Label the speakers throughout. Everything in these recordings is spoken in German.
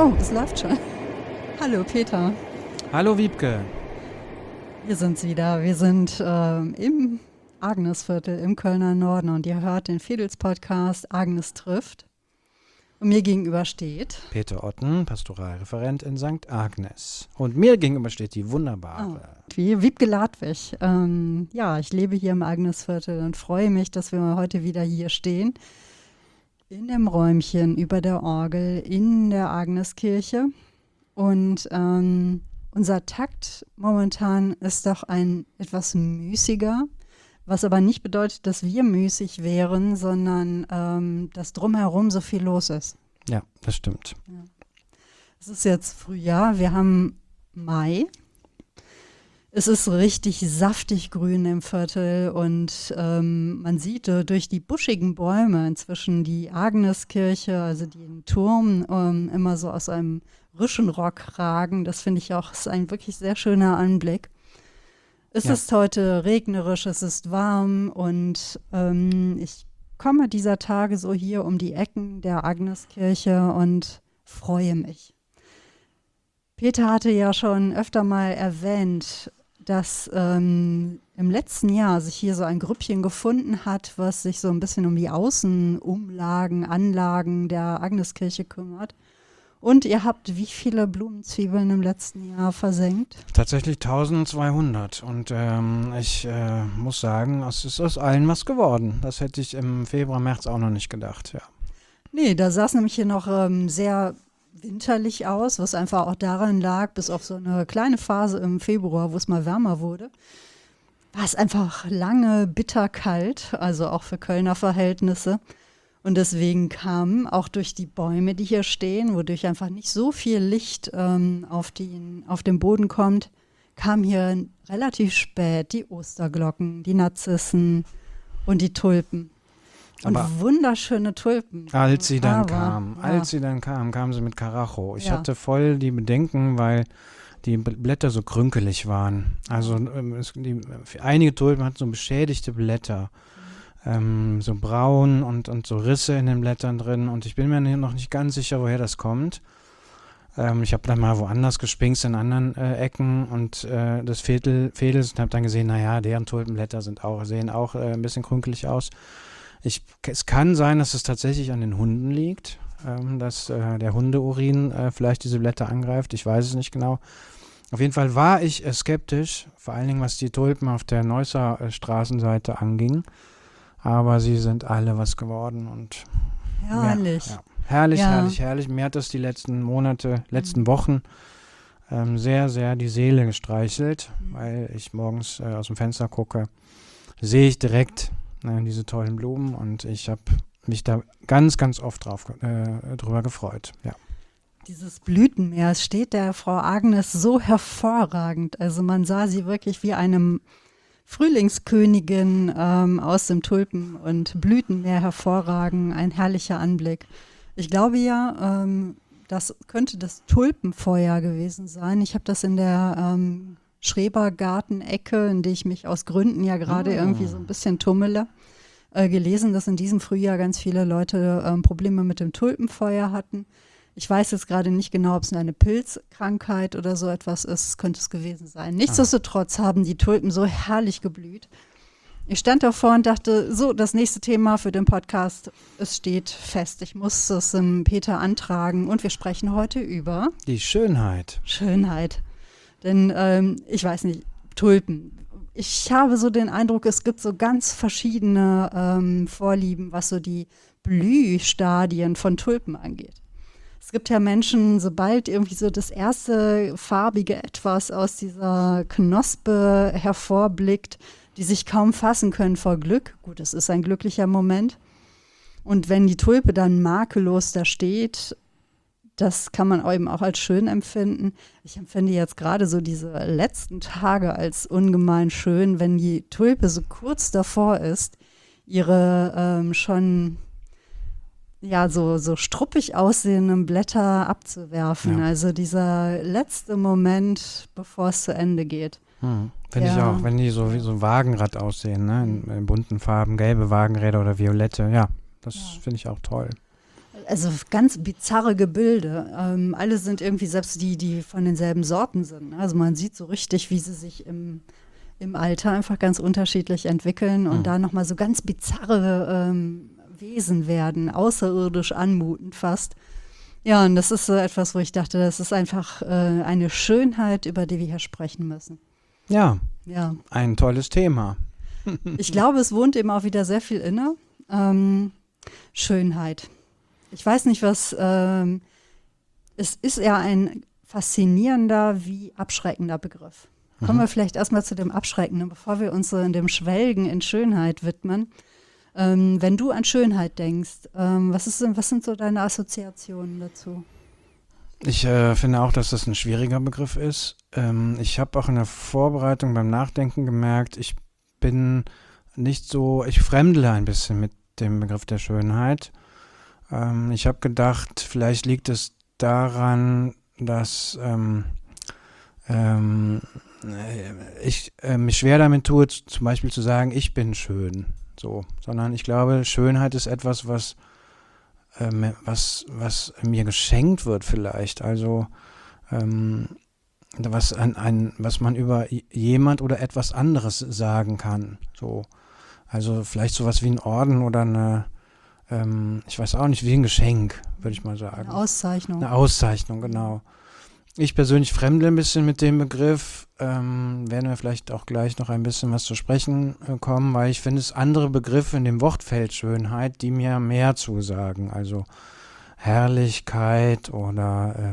Speaker 1: Oh, es läuft schon. Hallo Peter.
Speaker 2: Hallo Wiebke.
Speaker 1: Wir sind's wieder. Wir sind im Agnesviertel im Kölner Norden und ihr hört den Fedels-Podcast Agnes trifft. Und mir gegenüber steht
Speaker 2: Peter Otten, Pastoralreferent in St. Agnes. Und mir gegenüber steht die wunderbare
Speaker 1: Wiebke Ladwig. Ja, ich lebe hier im Agnesviertel und freue mich, dass wir heute wieder hier stehen. In dem Räumchen über der Orgel in der Agneskirche. Und unser Takt momentan ist doch ein etwas müßiger, was aber nicht bedeutet, dass wir müßig wären, sondern dass drumherum so viel los ist.
Speaker 2: Ja, das stimmt.
Speaker 1: Ja. Es ist jetzt Frühjahr, wir haben Mai. Es ist richtig saftig grün im Viertel und man sieht durch die buschigen Bäume inzwischen die Agneskirche, also den Turm, immer so aus einem Rüschenrock ragen. Das finde ich auch, ist ein wirklich sehr schöner Anblick. Es ist heute regnerisch, es ist warm und ich komme dieser Tage so hier um die Ecken der Agneskirche und freue mich. Peter hatte ja schon öfter mal erwähnt, dass im letzten Jahr sich hier so ein Grüppchen gefunden hat, was sich so ein bisschen um die Außenumlagen, Anlagen der Agneskirche kümmert. Und ihr habt wie viele Blumenzwiebeln im letzten Jahr versenkt?
Speaker 2: Tatsächlich 1200. Und ich muss sagen, es ist aus allen was geworden. Das hätte ich im Februar, März auch noch nicht gedacht. Ja.
Speaker 1: Nee, da sah es nämlich hier noch sehr winterlich aus, was einfach auch daran lag, bis auf so eine kleine Phase im Februar, wo es mal wärmer wurde, war es einfach lange bitterkalt, also auch für Kölner Verhältnisse. Und deswegen kam auch durch die Bäume, die hier stehen, wodurch einfach nicht so viel Licht auf den Boden kommt, kam hier relativ spät die Osterglocken, die Narzissen und die Tulpen. Und
Speaker 2: Aber
Speaker 1: wunderschöne Tulpen.
Speaker 2: Als sie dann kam sie mit Karacho. Ich hatte voll die Bedenken, weil die Blätter so krünkelig waren. Also einige Tulpen hatten so beschädigte Blätter. So braun und so Risse in den Blättern drin. Und ich bin mir noch nicht ganz sicher, woher das kommt. Ich habe dann mal woanders gespinkst in anderen Ecken und des Fedels und habe dann gesehen, naja, deren Tulpenblätter sehen auch ein bisschen krünkelig aus. Es kann sein, dass es tatsächlich an den Hunden liegt, dass der Hundeurin vielleicht diese Blätter angreift. Ich weiß es nicht genau. Auf jeden Fall war ich skeptisch, vor allen Dingen was die Tulpen auf der Neusser Straßenseite anging. Aber sie sind alle was geworden und
Speaker 1: herrlich.
Speaker 2: Herrlich. Mir hat das die letzten Wochen sehr, sehr die Seele gestreichelt, weil ich morgens aus dem Fenster gucke, sehe ich direkt diese tollen Blumen und ich habe mich da ganz, ganz oft drüber gefreut. Ja.
Speaker 1: Dieses Blütenmeer, es steht der Frau Agnes so hervorragend. Also man sah sie wirklich wie eine Frühlingskönigin aus dem Tulpen- und Blütenmeer hervorragen. Ein herrlicher Anblick. Ich glaube ja, das könnte das Tulpenfeuer gewesen sein. Ich habe das in der Schrebergarten-Ecke, in der ich mich aus Gründen ja gerade irgendwie so ein bisschen tummele, gelesen, dass in diesem Frühjahr ganz viele Leute Probleme mit dem Tulpenfeuer hatten. Ich weiß jetzt gerade nicht genau, ob es eine Pilzkrankheit oder so etwas ist, könnte es gewesen sein. Nichtsdestotrotz haben die Tulpen so herrlich geblüht. Ich stand davor und dachte, so, das nächste Thema für den Podcast, es steht fest. Ich muss es dem Peter antragen und wir sprechen heute über
Speaker 2: die Schönheit.
Speaker 1: Denn ich weiß nicht, Tulpen. Ich habe so den Eindruck, es gibt so ganz verschiedene Vorlieben, was so die Blühstadien von Tulpen angeht. Es gibt ja Menschen, sobald irgendwie so das erste farbige Etwas aus dieser Knospe hervorblickt, die sich kaum fassen können vor Glück. Gut, es ist ein glücklicher Moment. Und wenn die Tulpe dann makellos da steht, das kann man eben auch als schön empfinden. Ich empfinde jetzt gerade so diese letzten Tage als ungemein schön, wenn die Tulpe so kurz davor ist, ihre schon so struppig aussehenden Blätter abzuwerfen. Ja. Also dieser letzte Moment, bevor es zu Ende geht.
Speaker 2: Finde ich auch, wenn die so wie so ein Wagenrad aussehen, ne? In bunten Farben, gelbe Wagenräder oder violette. Ja, das finde ich auch toll.
Speaker 1: Also ganz bizarre Gebilde. Alle sind irgendwie, selbst die von denselben Sorten sind. Also man sieht so richtig, wie sie sich im Alter einfach ganz unterschiedlich entwickeln und da nochmal so ganz bizarre Wesen werden, außerirdisch anmutend fast. Ja, und das ist so etwas, wo ich dachte, das ist einfach eine Schönheit, über die wir hier sprechen müssen.
Speaker 2: Ja,
Speaker 1: ja.
Speaker 2: Ein tolles Thema.
Speaker 1: Ich glaube, es wohnt eben auch wieder sehr viel inne. Schönheit. Ich weiß nicht, es ist eher ein faszinierender wie abschreckender Begriff. Kommen wir vielleicht erstmal zu dem Abschreckenden, bevor wir uns so in dem Schwelgen in Schönheit widmen. Wenn du an Schönheit denkst, was sind so deine Assoziationen dazu?
Speaker 2: Ich finde auch, dass das ein schwieriger Begriff ist. Ich habe auch in der Vorbereitung beim Nachdenken gemerkt, ich fremdle ein bisschen mit dem Begriff der Schönheit. Ich habe gedacht, vielleicht liegt es daran, dass ich mich schwer damit tue, zum Beispiel zu sagen, ich bin schön, so, sondern ich glaube, Schönheit ist etwas, was mir geschenkt wird vielleicht, also was man über jemand oder etwas anderes sagen kann, so, also vielleicht sowas wie ein Orden oder ich weiß auch nicht, wie ein Geschenk, würde ich mal sagen. Eine Auszeichnung, genau. Ich persönlich fremdle ein bisschen mit dem Begriff, werden wir vielleicht auch gleich noch ein bisschen was zu sprechen kommen, weil ich finde es andere Begriffe in dem Wortfeld Schönheit, die mir mehr zusagen, also Herrlichkeit oder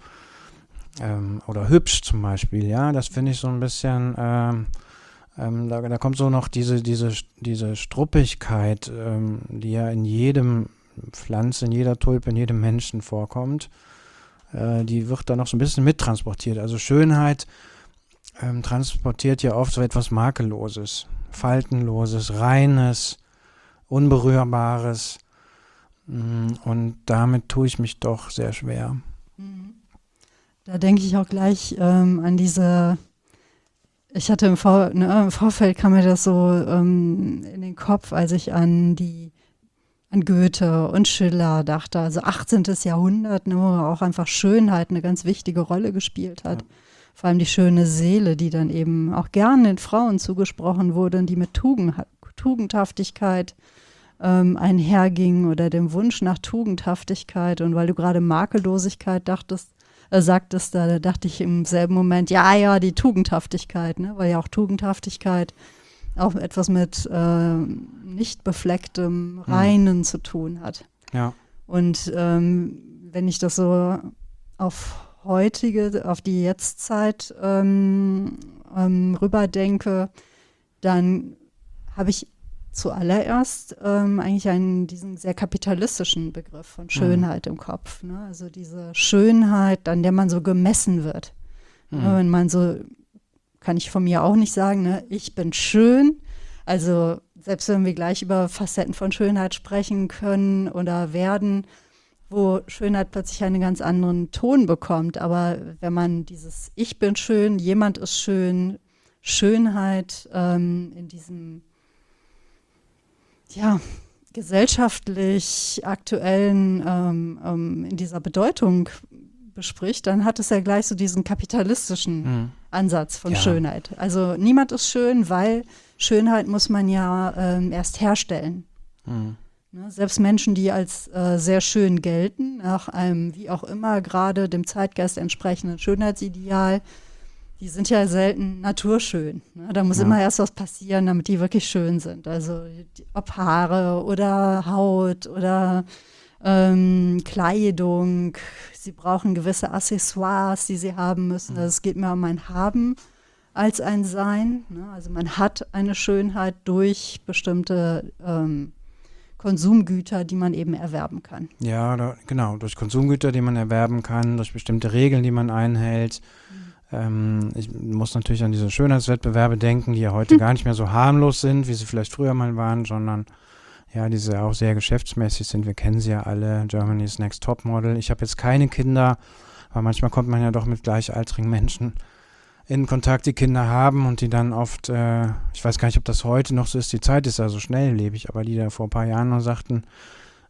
Speaker 2: hübsch zum Beispiel, ja, das finde ich so ein bisschen, da kommt so noch diese Struppigkeit, die ja in jedem Pflanze, in jeder Tulpe, in jedem Menschen vorkommt. Die wird da noch so ein bisschen mittransportiert. Also Schönheit transportiert ja oft so etwas Makelloses, Faltenloses, Reines, Unberührbares. Und damit tue ich mich doch sehr schwer.
Speaker 1: Da denke ich auch gleich an diese, ich hatte im Vorfeld kam mir das so in den Kopf, als ich an Goethe und Schiller dachte, also 18. Jahrhundert, wo auch einfach Schönheit eine ganz wichtige Rolle gespielt hat. Ja. Vor allem die schöne Seele, die dann eben auch gerne den Frauen zugesprochen wurde und die mit Tugendhaftigkeit einherging oder dem Wunsch nach Tugendhaftigkeit. Und weil du gerade Makellosigkeit sagtest, da dachte ich im selben Moment, ja, die Tugendhaftigkeit, ne? Weil ja auch Tugendhaftigkeit auch etwas mit nicht beflecktem Reinen zu tun hat.
Speaker 2: Ja.
Speaker 1: Und wenn ich das so auf die Jetztzeit rüberdenke, dann habe ich zuallererst eigentlich diesen sehr kapitalistischen Begriff von Schönheit im Kopf. Ne? Also diese Schönheit, an der man so gemessen wird. Ja, wenn man so, kann ich von mir auch nicht sagen, ne? Ich bin schön. Also selbst wenn wir gleich über Facetten von Schönheit sprechen können oder werden, wo Schönheit plötzlich einen ganz anderen Ton bekommt. Aber wenn man dieses Ich bin schön, jemand ist schön, Schönheit in diesem gesellschaftlich aktuellen, in dieser Bedeutung bespricht, dann hat es ja gleich so diesen kapitalistischen Ansatz von Schönheit. Also niemand ist schön, weil Schönheit muss man ja erst herstellen. Ne, selbst Menschen, die als sehr schön gelten, nach einem, wie auch immer, gerade dem Zeitgeist entsprechenden Schönheitsideal, die sind ja selten naturschön. Ne? Da muss immer erst was passieren, damit die wirklich schön sind. Also ob Haare oder Haut oder Kleidung. Sie brauchen gewisse Accessoires, die sie haben müssen. Also es geht mehr um ein Haben als ein Sein. Ne? Also man hat eine Schönheit durch bestimmte Konsumgüter, die man eben erwerben kann.
Speaker 2: Ja, genau, durch Konsumgüter, die man erwerben kann, durch bestimmte Regeln, die man einhält. Ich muss natürlich an diese Schönheitswettbewerbe denken, die ja heute gar nicht mehr so harmlos sind, wie sie vielleicht früher mal waren, sondern ja, die auch sehr geschäftsmäßig sind. Wir kennen sie ja alle, Germany's Next Topmodel. Ich habe jetzt keine Kinder, aber manchmal kommt man ja doch mit gleichaltrigen Menschen in Kontakt, die Kinder haben und die dann oft, ich weiß gar nicht, ob das heute noch so ist, die Zeit ist ja so schnelllebig, aber die da vor ein paar Jahren noch sagten,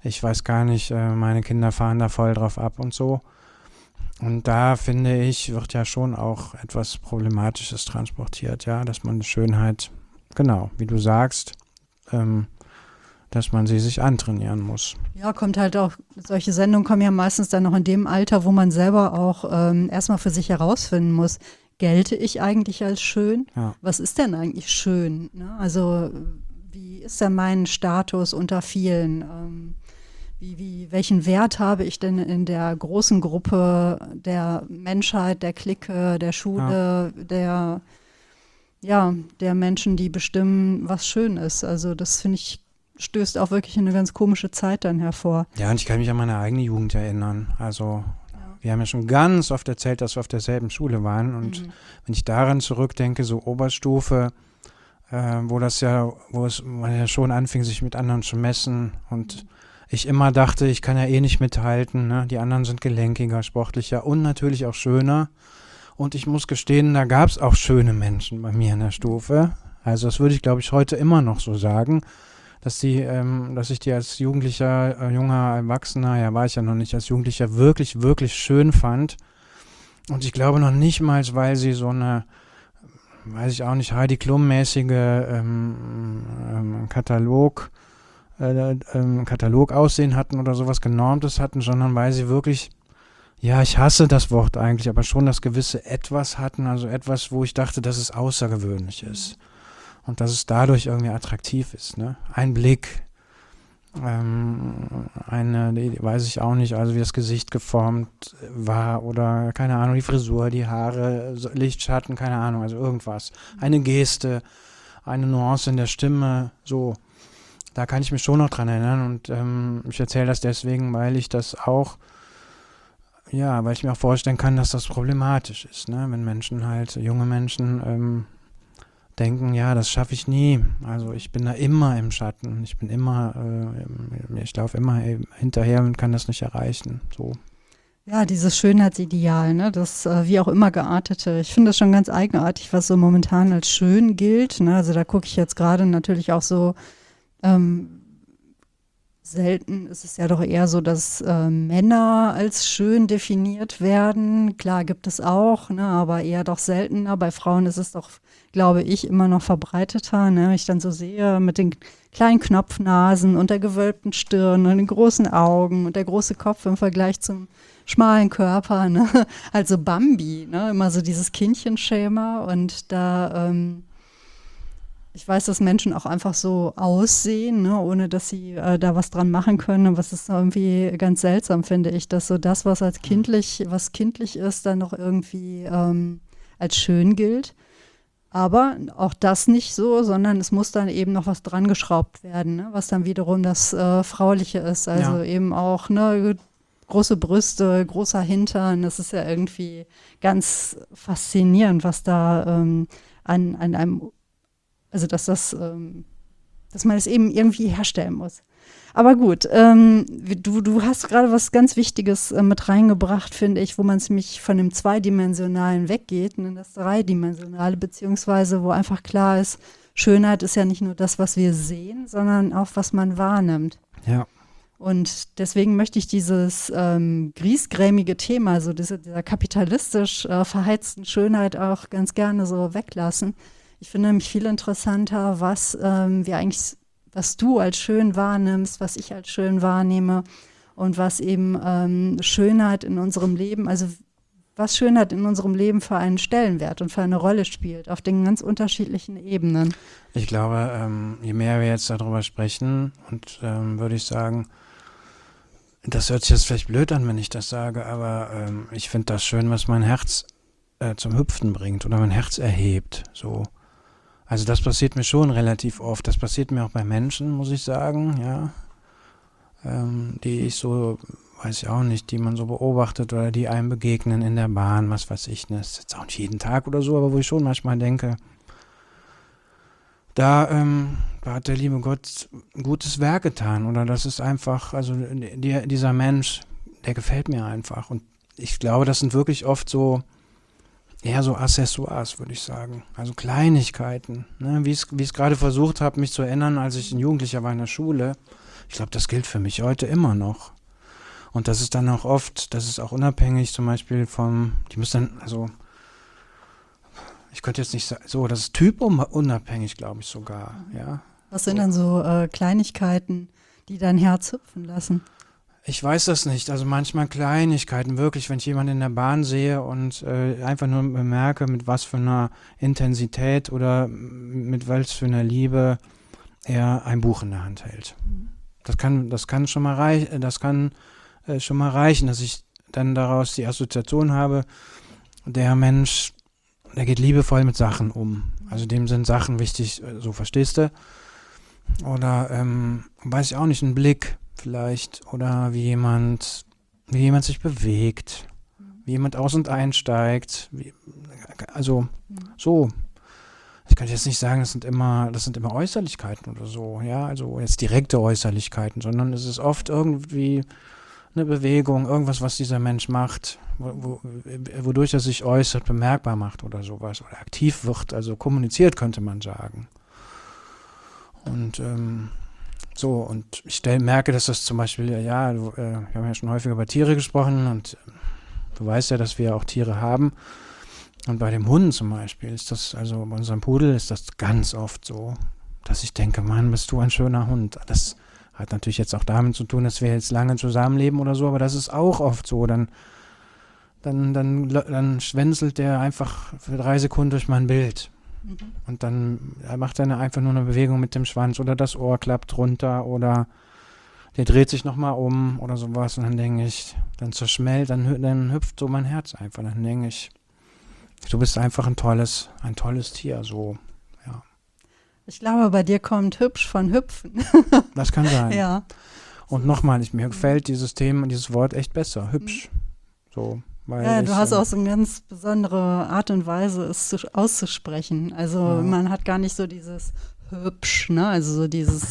Speaker 2: ich weiß gar nicht, meine Kinder fahren da voll drauf ab und so. Und da, finde ich, wird ja schon auch etwas Problematisches transportiert, ja, dass man Schönheit, genau, wie du sagst, dass man sie sich antrainieren muss.
Speaker 1: Ja, kommt halt auch, solche Sendungen kommen ja meistens dann noch in dem Alter, wo man selber auch erstmal für sich herausfinden muss, gelte ich eigentlich als schön?
Speaker 2: Ja.
Speaker 1: Was ist denn eigentlich schön? Ne? Also wie ist denn mein Status unter vielen? Welchen Wert habe ich denn in der großen Gruppe der Menschheit, der Clique, der Schule, der Menschen, die bestimmen, was schön ist? Also das, finde ich, stößt auch wirklich eine ganz komische Zeit dann hervor.
Speaker 2: Ja, und ich kann mich an meine eigene Jugend erinnern. Also wir haben ja schon ganz oft erzählt, dass wir auf derselben Schule waren. Und wenn ich daran zurückdenke, so Oberstufe, wo es ja schon anfing, sich mit anderen zu messen und ich immer dachte, ich kann ja eh nicht mithalten, ne? Die anderen sind gelenkiger, sportlicher und natürlich auch schöner. Und ich muss gestehen, da gab es auch schöne Menschen bei mir in der Stufe. Also das würde ich, glaube ich, heute immer noch so sagen, dass ich die als Jugendlicher, junger Erwachsener, ja war ich ja noch nicht, als Jugendlicher wirklich, wirklich schön fand. Und ich glaube noch nicht mal, weil sie so eine, weiß ich auch nicht, Heidi Klum-mäßige Katalogaussehen hatten oder sowas Genormtes hatten, sondern weil sie wirklich, ja, ich hasse das Wort eigentlich, aber schon das gewisse Etwas hatten, also etwas, wo ich dachte, dass es außergewöhnlich ist und dass es dadurch irgendwie attraktiv ist. Ne? Ein Blick, weiß ich auch nicht, also wie das Gesicht geformt war oder keine Ahnung, die Frisur, die Haare, Licht, Schatten, keine Ahnung, also irgendwas. Eine Geste, eine Nuance in der Stimme, so. Da kann ich mich schon noch dran erinnern und ich erzähle das deswegen, weil ich das auch, ja, weil ich mir auch vorstellen kann, dass das problematisch ist, ne? Wenn Menschen halt, junge Menschen denken, ja, das schaffe ich nie. Also ich bin da immer im Schatten, ich laufe immer hinterher und kann das nicht erreichen, so.
Speaker 1: Ja, dieses Schönheitsideal, ne, das wie auch immer geartete. Ich finde das schon ganz eigenartig, was so momentan als schön gilt, ne? Also da gucke ich jetzt gerade natürlich auch so. Selten ist es ja doch eher so, dass Männer als schön definiert werden. Klar gibt es auch, ne, aber eher doch seltener. Bei Frauen ist es doch, glaube ich, immer noch verbreiteter. Ne? Ich dann so sehe mit den kleinen Knopfnasen und der gewölbten Stirn und den großen Augen und der große Kopf im Vergleich zum schmalen Körper. Ne? Also Bambi, ne? Immer so dieses Kindchenschema und da ich weiß, dass Menschen auch einfach so aussehen, ne, ohne dass sie da was dran machen können. Und was ist irgendwie ganz seltsam, finde ich, dass so das, was kindlich ist, dann noch irgendwie als schön gilt. Aber auch das nicht so, sondern es muss dann eben noch was dran geschraubt werden, ne, was dann wiederum das Frauliche ist. Also eben auch große Brüste, großer Hintern. Das ist ja irgendwie ganz faszinierend, was da an einem also dass man es eben irgendwie herstellen muss. Aber gut, du hast gerade was ganz Wichtiges mit reingebracht, finde ich, wo man ziemlich von dem Zweidimensionalen weggeht in das Dreidimensionale, beziehungsweise wo einfach klar ist, Schönheit ist ja nicht nur das, was wir sehen, sondern auch, was man wahrnimmt.
Speaker 2: Ja.
Speaker 1: Und deswegen möchte ich dieses griesgrämige Thema, also dieser kapitalistisch verheizten Schönheit auch ganz gerne so weglassen. Ich finde nämlich viel interessanter, was du als schön wahrnimmst, was ich als schön wahrnehme und was eben Schönheit in unserem Leben, also was Schönheit in unserem Leben für einen Stellenwert und für eine Rolle spielt, auf den ganz unterschiedlichen Ebenen.
Speaker 2: Ich glaube, je mehr wir jetzt darüber sprechen und würde ich sagen, das hört sich jetzt vielleicht blöd an, wenn ich das sage, aber ich finde das schön, was mein Herz zum Hüpfen bringt oder mein Herz erhebt, so. Also das passiert mir schon relativ oft. Das passiert mir auch bei Menschen, muss ich sagen, ja. Die ich so, weiß ich auch nicht, die man so beobachtet oder die einem begegnen in der Bahn, was weiß ich, ne. Das ist jetzt auch nicht jeden Tag oder so, aber wo ich schon manchmal denke, da hat der liebe Gott ein gutes Werk getan. Oder das ist einfach, also dieser Mensch, der gefällt mir einfach. Und ich glaube, das sind wirklich oft so, eher so Accessoires, würde ich sagen. Also Kleinigkeiten. Ne? Wie ich es gerade versucht habe, mich zu erinnern, als ich ein Jugendlicher war in der Schule. Ich glaube, das gilt für mich heute immer noch. Und das ist dann auch oft, das ist auch unabhängig zum Beispiel die müssen dann, also ich könnte jetzt nicht sagen, so, das ist typunabhängig, glaube ich sogar, ja.
Speaker 1: Was sind dann so Kleinigkeiten, die dein Herz hüpfen lassen?
Speaker 2: Ich weiß das nicht, also manchmal Kleinigkeiten, wirklich, wenn ich jemanden in der Bahn sehe und einfach nur bemerke, mit was für einer Intensität oder mit was für einer Liebe er ein Buch in der Hand hält. Das kann schon mal reichen, dass ich dann daraus die Assoziation habe, der Mensch, der geht liebevoll mit Sachen um. Also dem sind Sachen wichtig, so verstehst du? Oder, weiß ich auch nicht, ein Blick vielleicht. Oder wie jemand sich bewegt. Wie jemand aus- und einsteigt. So. Ich kann jetzt nicht sagen, das sind immer Äußerlichkeiten oder so. Ja, also jetzt direkte Äußerlichkeiten, sondern es ist oft irgendwie eine Bewegung, irgendwas, was dieser Mensch macht, wodurch er sich äußert, bemerkbar macht oder sowas. Oder aktiv wird, also kommuniziert, könnte man sagen. Und und ich merke, dass das zum Beispiel, wir haben ja schon häufig über Tiere gesprochen und du weißt ja, dass wir auch Tiere haben. Und bei dem Hund zum Beispiel ist das, also bei unserem Pudel ist das ganz oft so, dass ich denke, Mann, bist du ein schöner Hund. Das hat natürlich jetzt auch damit zu tun, dass wir jetzt lange zusammenleben oder so, aber das ist auch oft so. Dann schwänzelt der einfach für 3 Sekunden durch mein Bild. Und dann macht er einfach nur eine Bewegung mit dem Schwanz oder das Ohr klappt runter oder der dreht sich nochmal um oder sowas und dann denke ich, dann zerschmelzt, dann hüpft so mein Herz einfach. Dann denke ich, du bist einfach ein tolles Tier, so, ja.
Speaker 1: Ich glaube, bei dir kommt hübsch von hüpfen.
Speaker 2: Das kann sein.
Speaker 1: Ja.
Speaker 2: Und nochmal, mir gefällt dieses Thema, dieses Wort echt besser, hübsch. So. Weil
Speaker 1: du hast auch so eine ganz besondere Art und Weise, es auszusprechen. Also man hat gar nicht so dieses hübsch, ne? Also so dieses,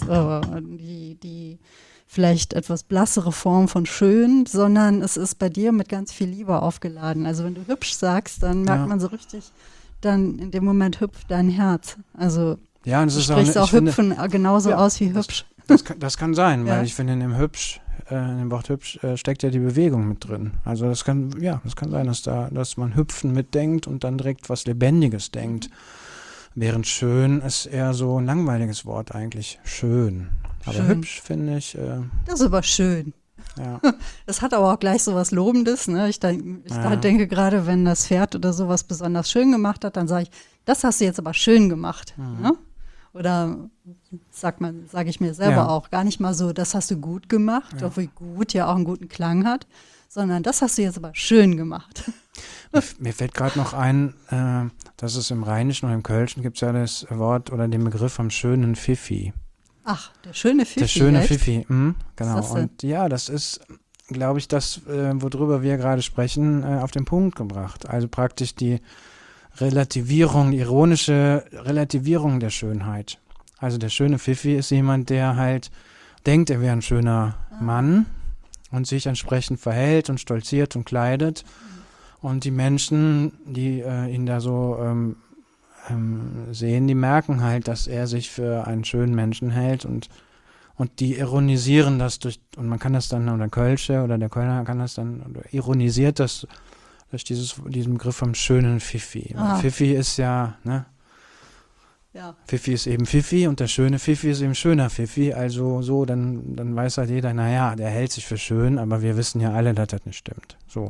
Speaker 1: die vielleicht etwas blassere Form von schön, sondern es ist bei dir mit ganz viel Liebe aufgeladen. Also wenn du hübsch sagst, dann merkt man so richtig, dann in dem Moment hüpft dein Herz. Also
Speaker 2: ja, und
Speaker 1: du sprichst auch hüpfen genauso aus wie hübsch.
Speaker 2: Das kann sein, weil ich finde, in dem Wort hübsch steckt ja die Bewegung mit drin. Also das kann sein, dass man hüpfen mitdenkt und dann direkt was Lebendiges denkt. Während schön ist eher so ein langweiliges Wort eigentlich. Schön. Aber schön. Hübsch finde ich.
Speaker 1: Das ist aber schön.
Speaker 2: Ja.
Speaker 1: Das hat aber auch gleich so was Lobendes. Ne? Ich denke gerade, wenn das Pferd oder sowas besonders schön gemacht hat, dann sage ich, das hast du jetzt aber schön gemacht. Ne? Oder sage ich mir selber auch, gar nicht mal so, das hast du gut gemacht, obwohl gut ja auch einen guten Klang hat, sondern das hast du jetzt aber schön gemacht.
Speaker 2: Mir fällt gerade noch ein, dass es im Rheinischen und im Kölschen gibt es ja das Wort oder den Begriff vom schönen Pfiffi.
Speaker 1: Ach, der schöne Pfiffi.
Speaker 2: Der schöne
Speaker 1: echt?
Speaker 2: Pfiffi, genau. Und ja, das ist, glaube ich, das, worüber wir gerade sprechen, auf den Punkt gebracht. Also praktisch die Relativierung, die ironische Relativierung der Schönheit. Also der schöne Pfiffi ist jemand, der halt denkt, er wäre ein schöner Mann und sich entsprechend verhält und stolziert und kleidet. Und die Menschen, die ihn da so sehen, die merken halt, dass er sich für einen schönen Menschen hält und die ironisieren das und man kann das dann, oder der Kölner kann das dann, oder ironisiert das durch diesen Begriff vom schönen Pfiffi. Pfiffi ist ja, ne?
Speaker 1: Ja.
Speaker 2: Pfiffi ist eben Pfiffi und der schöne Pfiffi ist eben schöner Pfiffi. Also so, dann weiß halt jeder, naja, der hält sich für schön, aber wir wissen ja alle, dass das nicht stimmt. So.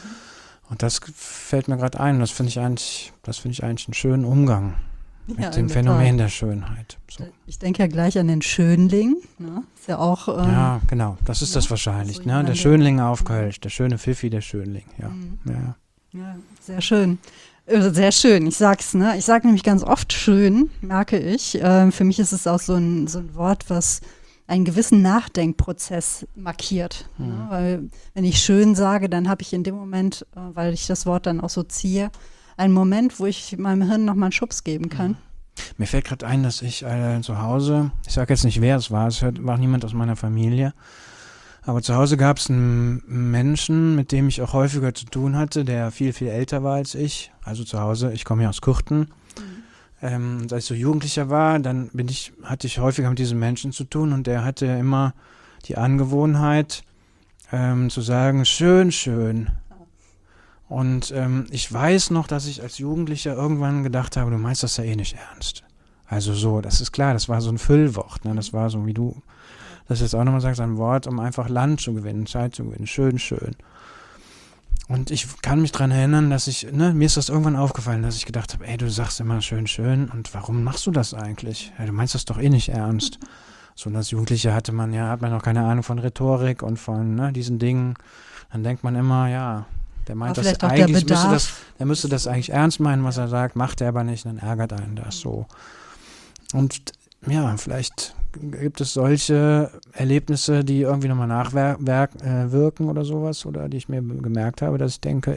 Speaker 2: Und das fällt mir gerade ein. Das finde ich eigentlich einen schönen Umgang mit dem Phänomen der Schönheit. So.
Speaker 1: Ich denke ja gleich an den Schönling. Ne? Ist ja auch.
Speaker 2: Ja, genau. Das ist das wahrscheinlich. Also ne? Der Schönling auf Kölsch. Der schöne Pfiffi, der Schönling. Ja.
Speaker 1: Ja, sehr schön. Sehr schön. Ich sag's, ne? Ich sage nämlich ganz oft schön, merke ich. Für mich ist es auch so ein Wort, was einen gewissen Nachdenkprozess markiert. Ne? Weil wenn ich schön sage, dann habe ich in dem Moment, weil ich das Wort dann auch so ziehe, einen Moment, wo ich meinem Hirn nochmal einen Schubs geben kann.
Speaker 2: Mir fällt gerade ein, dass ich zu Hause, ich sage jetzt nicht, wer es war auch niemand aus meiner Familie, aber zu Hause gab es einen Menschen, mit dem ich auch häufiger zu tun hatte, der viel, viel älter war als ich. Also zu Hause, ich komme ja aus Kürten, als ich so Jugendlicher war, dann hatte ich häufiger mit diesen Menschen zu tun und der hatte immer die Angewohnheit zu sagen, schön, schön. Und ich weiß noch, dass ich als Jugendlicher irgendwann gedacht habe, du meinst das ja eh nicht ernst. Also so, das ist klar, das war so ein Füllwort. Ne? Das war so, wie du das jetzt auch nochmal sagst, ein Wort, um einfach Land zu gewinnen, Zeit zu gewinnen. Schön, schön. Und ich kann mich daran erinnern, dass mir ist das irgendwann aufgefallen, dass ich gedacht habe, ey, du sagst immer schön, schön. Und warum machst du das eigentlich? Ja, du meinst das doch eh nicht ernst. So, und als Jugendlicher hat man noch keine Ahnung von Rhetorik und von diesen Dingen. Dann denkt man immer, ja, der meint das eigentlich, der müsste das eigentlich ernst meinen, was er sagt, macht er aber nicht, dann ärgert einen das so. Und ja, vielleicht gibt es solche Erlebnisse, die irgendwie nochmal nachwirken oder sowas, oder die ich mir gemerkt habe, dass ich denke,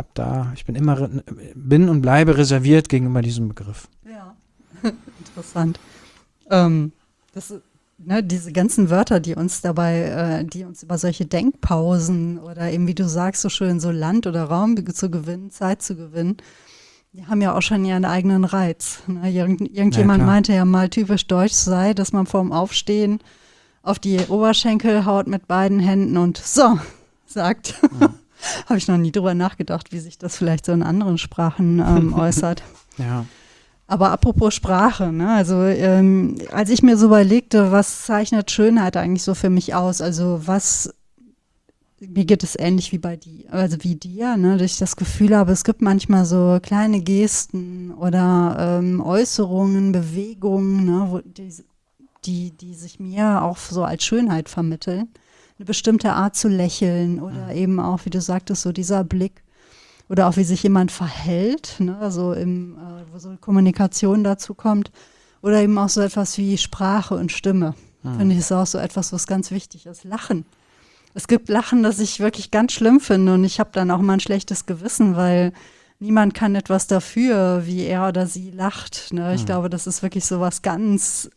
Speaker 2: bin und bleibe reserviert gegenüber diesem Begriff.
Speaker 1: Ja, interessant. Diese ganzen Wörter, die uns über solche Denkpausen oder eben, wie du sagst, so schön so Land oder Raum zu gewinnen, Zeit zu gewinnen, die haben ja auch schon ihren eigenen Reiz. Ne? Irgendjemand meinte ja mal, typisch deutsch sei, dass man vorm Aufstehen auf die Oberschenkel haut mit beiden Händen und so sagt. Ja. Habe ich noch nie drüber nachgedacht, wie sich das vielleicht so in anderen Sprachen äußert.
Speaker 2: Ja.
Speaker 1: Aber apropos Sprache, ne? Also als ich mir so überlegte, was zeichnet Schönheit eigentlich so für mich aus? Also mir geht es ähnlich wie dir, ne? Dass ich das Gefühl habe, es gibt manchmal so kleine Gesten oder Äußerungen, Bewegungen, ne? Die sich mir auch so als Schönheit vermitteln. Eine bestimmte Art zu lächeln oder eben auch, wie du sagtest, so dieser Blick. Oder auch, wie sich jemand verhält, ne? Also wo so Kommunikation dazu kommt. Oder eben auch so etwas wie Sprache und Stimme. Finde ich, ist auch so etwas, was ganz wichtig ist. Lachen. Es gibt Lachen, das ich wirklich ganz schlimm finde. Und ich habe dann auch mal ein schlechtes Gewissen, weil niemand kann etwas dafür, wie er oder sie lacht. Ne? Ich glaube, das ist wirklich so was ganz,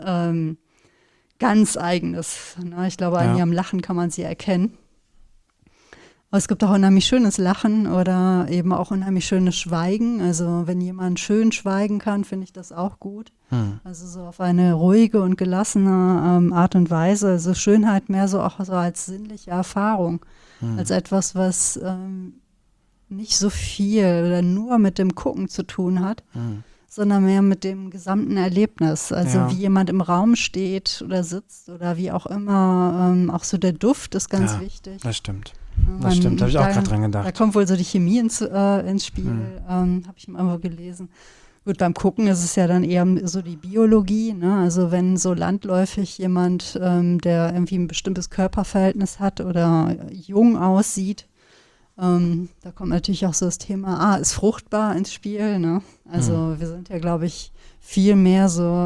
Speaker 1: ganz Eigenes. Ne? Ich glaube, an ihrem Lachen kann man sie erkennen. Aber es gibt auch unheimlich schönes Lachen oder eben auch unheimlich schönes Schweigen. Also wenn jemand schön schweigen kann, finde ich das auch gut. Also so auf eine ruhige und gelassene Art und Weise. Also Schönheit mehr so auch so als sinnliche Erfahrung. Als etwas, was nicht so viel oder nur mit dem Gucken zu tun hat, sondern mehr mit dem gesamten Erlebnis. Also wie jemand im Raum steht oder sitzt oder wie auch immer. Auch so der Duft ist ganz wichtig.
Speaker 2: Das stimmt. Das stimmt, da habe ich auch gerade dran gedacht.
Speaker 1: Da kommt wohl so die Chemie ins Spiel, habe ich mal irgendwo gelesen. Gut, beim Gucken ist es ja dann eher so die Biologie, ne? Also wenn so landläufig jemand, der irgendwie ein bestimmtes Körperverhältnis hat oder jung aussieht, da kommt natürlich auch so das Thema, ist fruchtbar ins Spiel, ne? Also wir sind ja, glaube ich, viel mehr so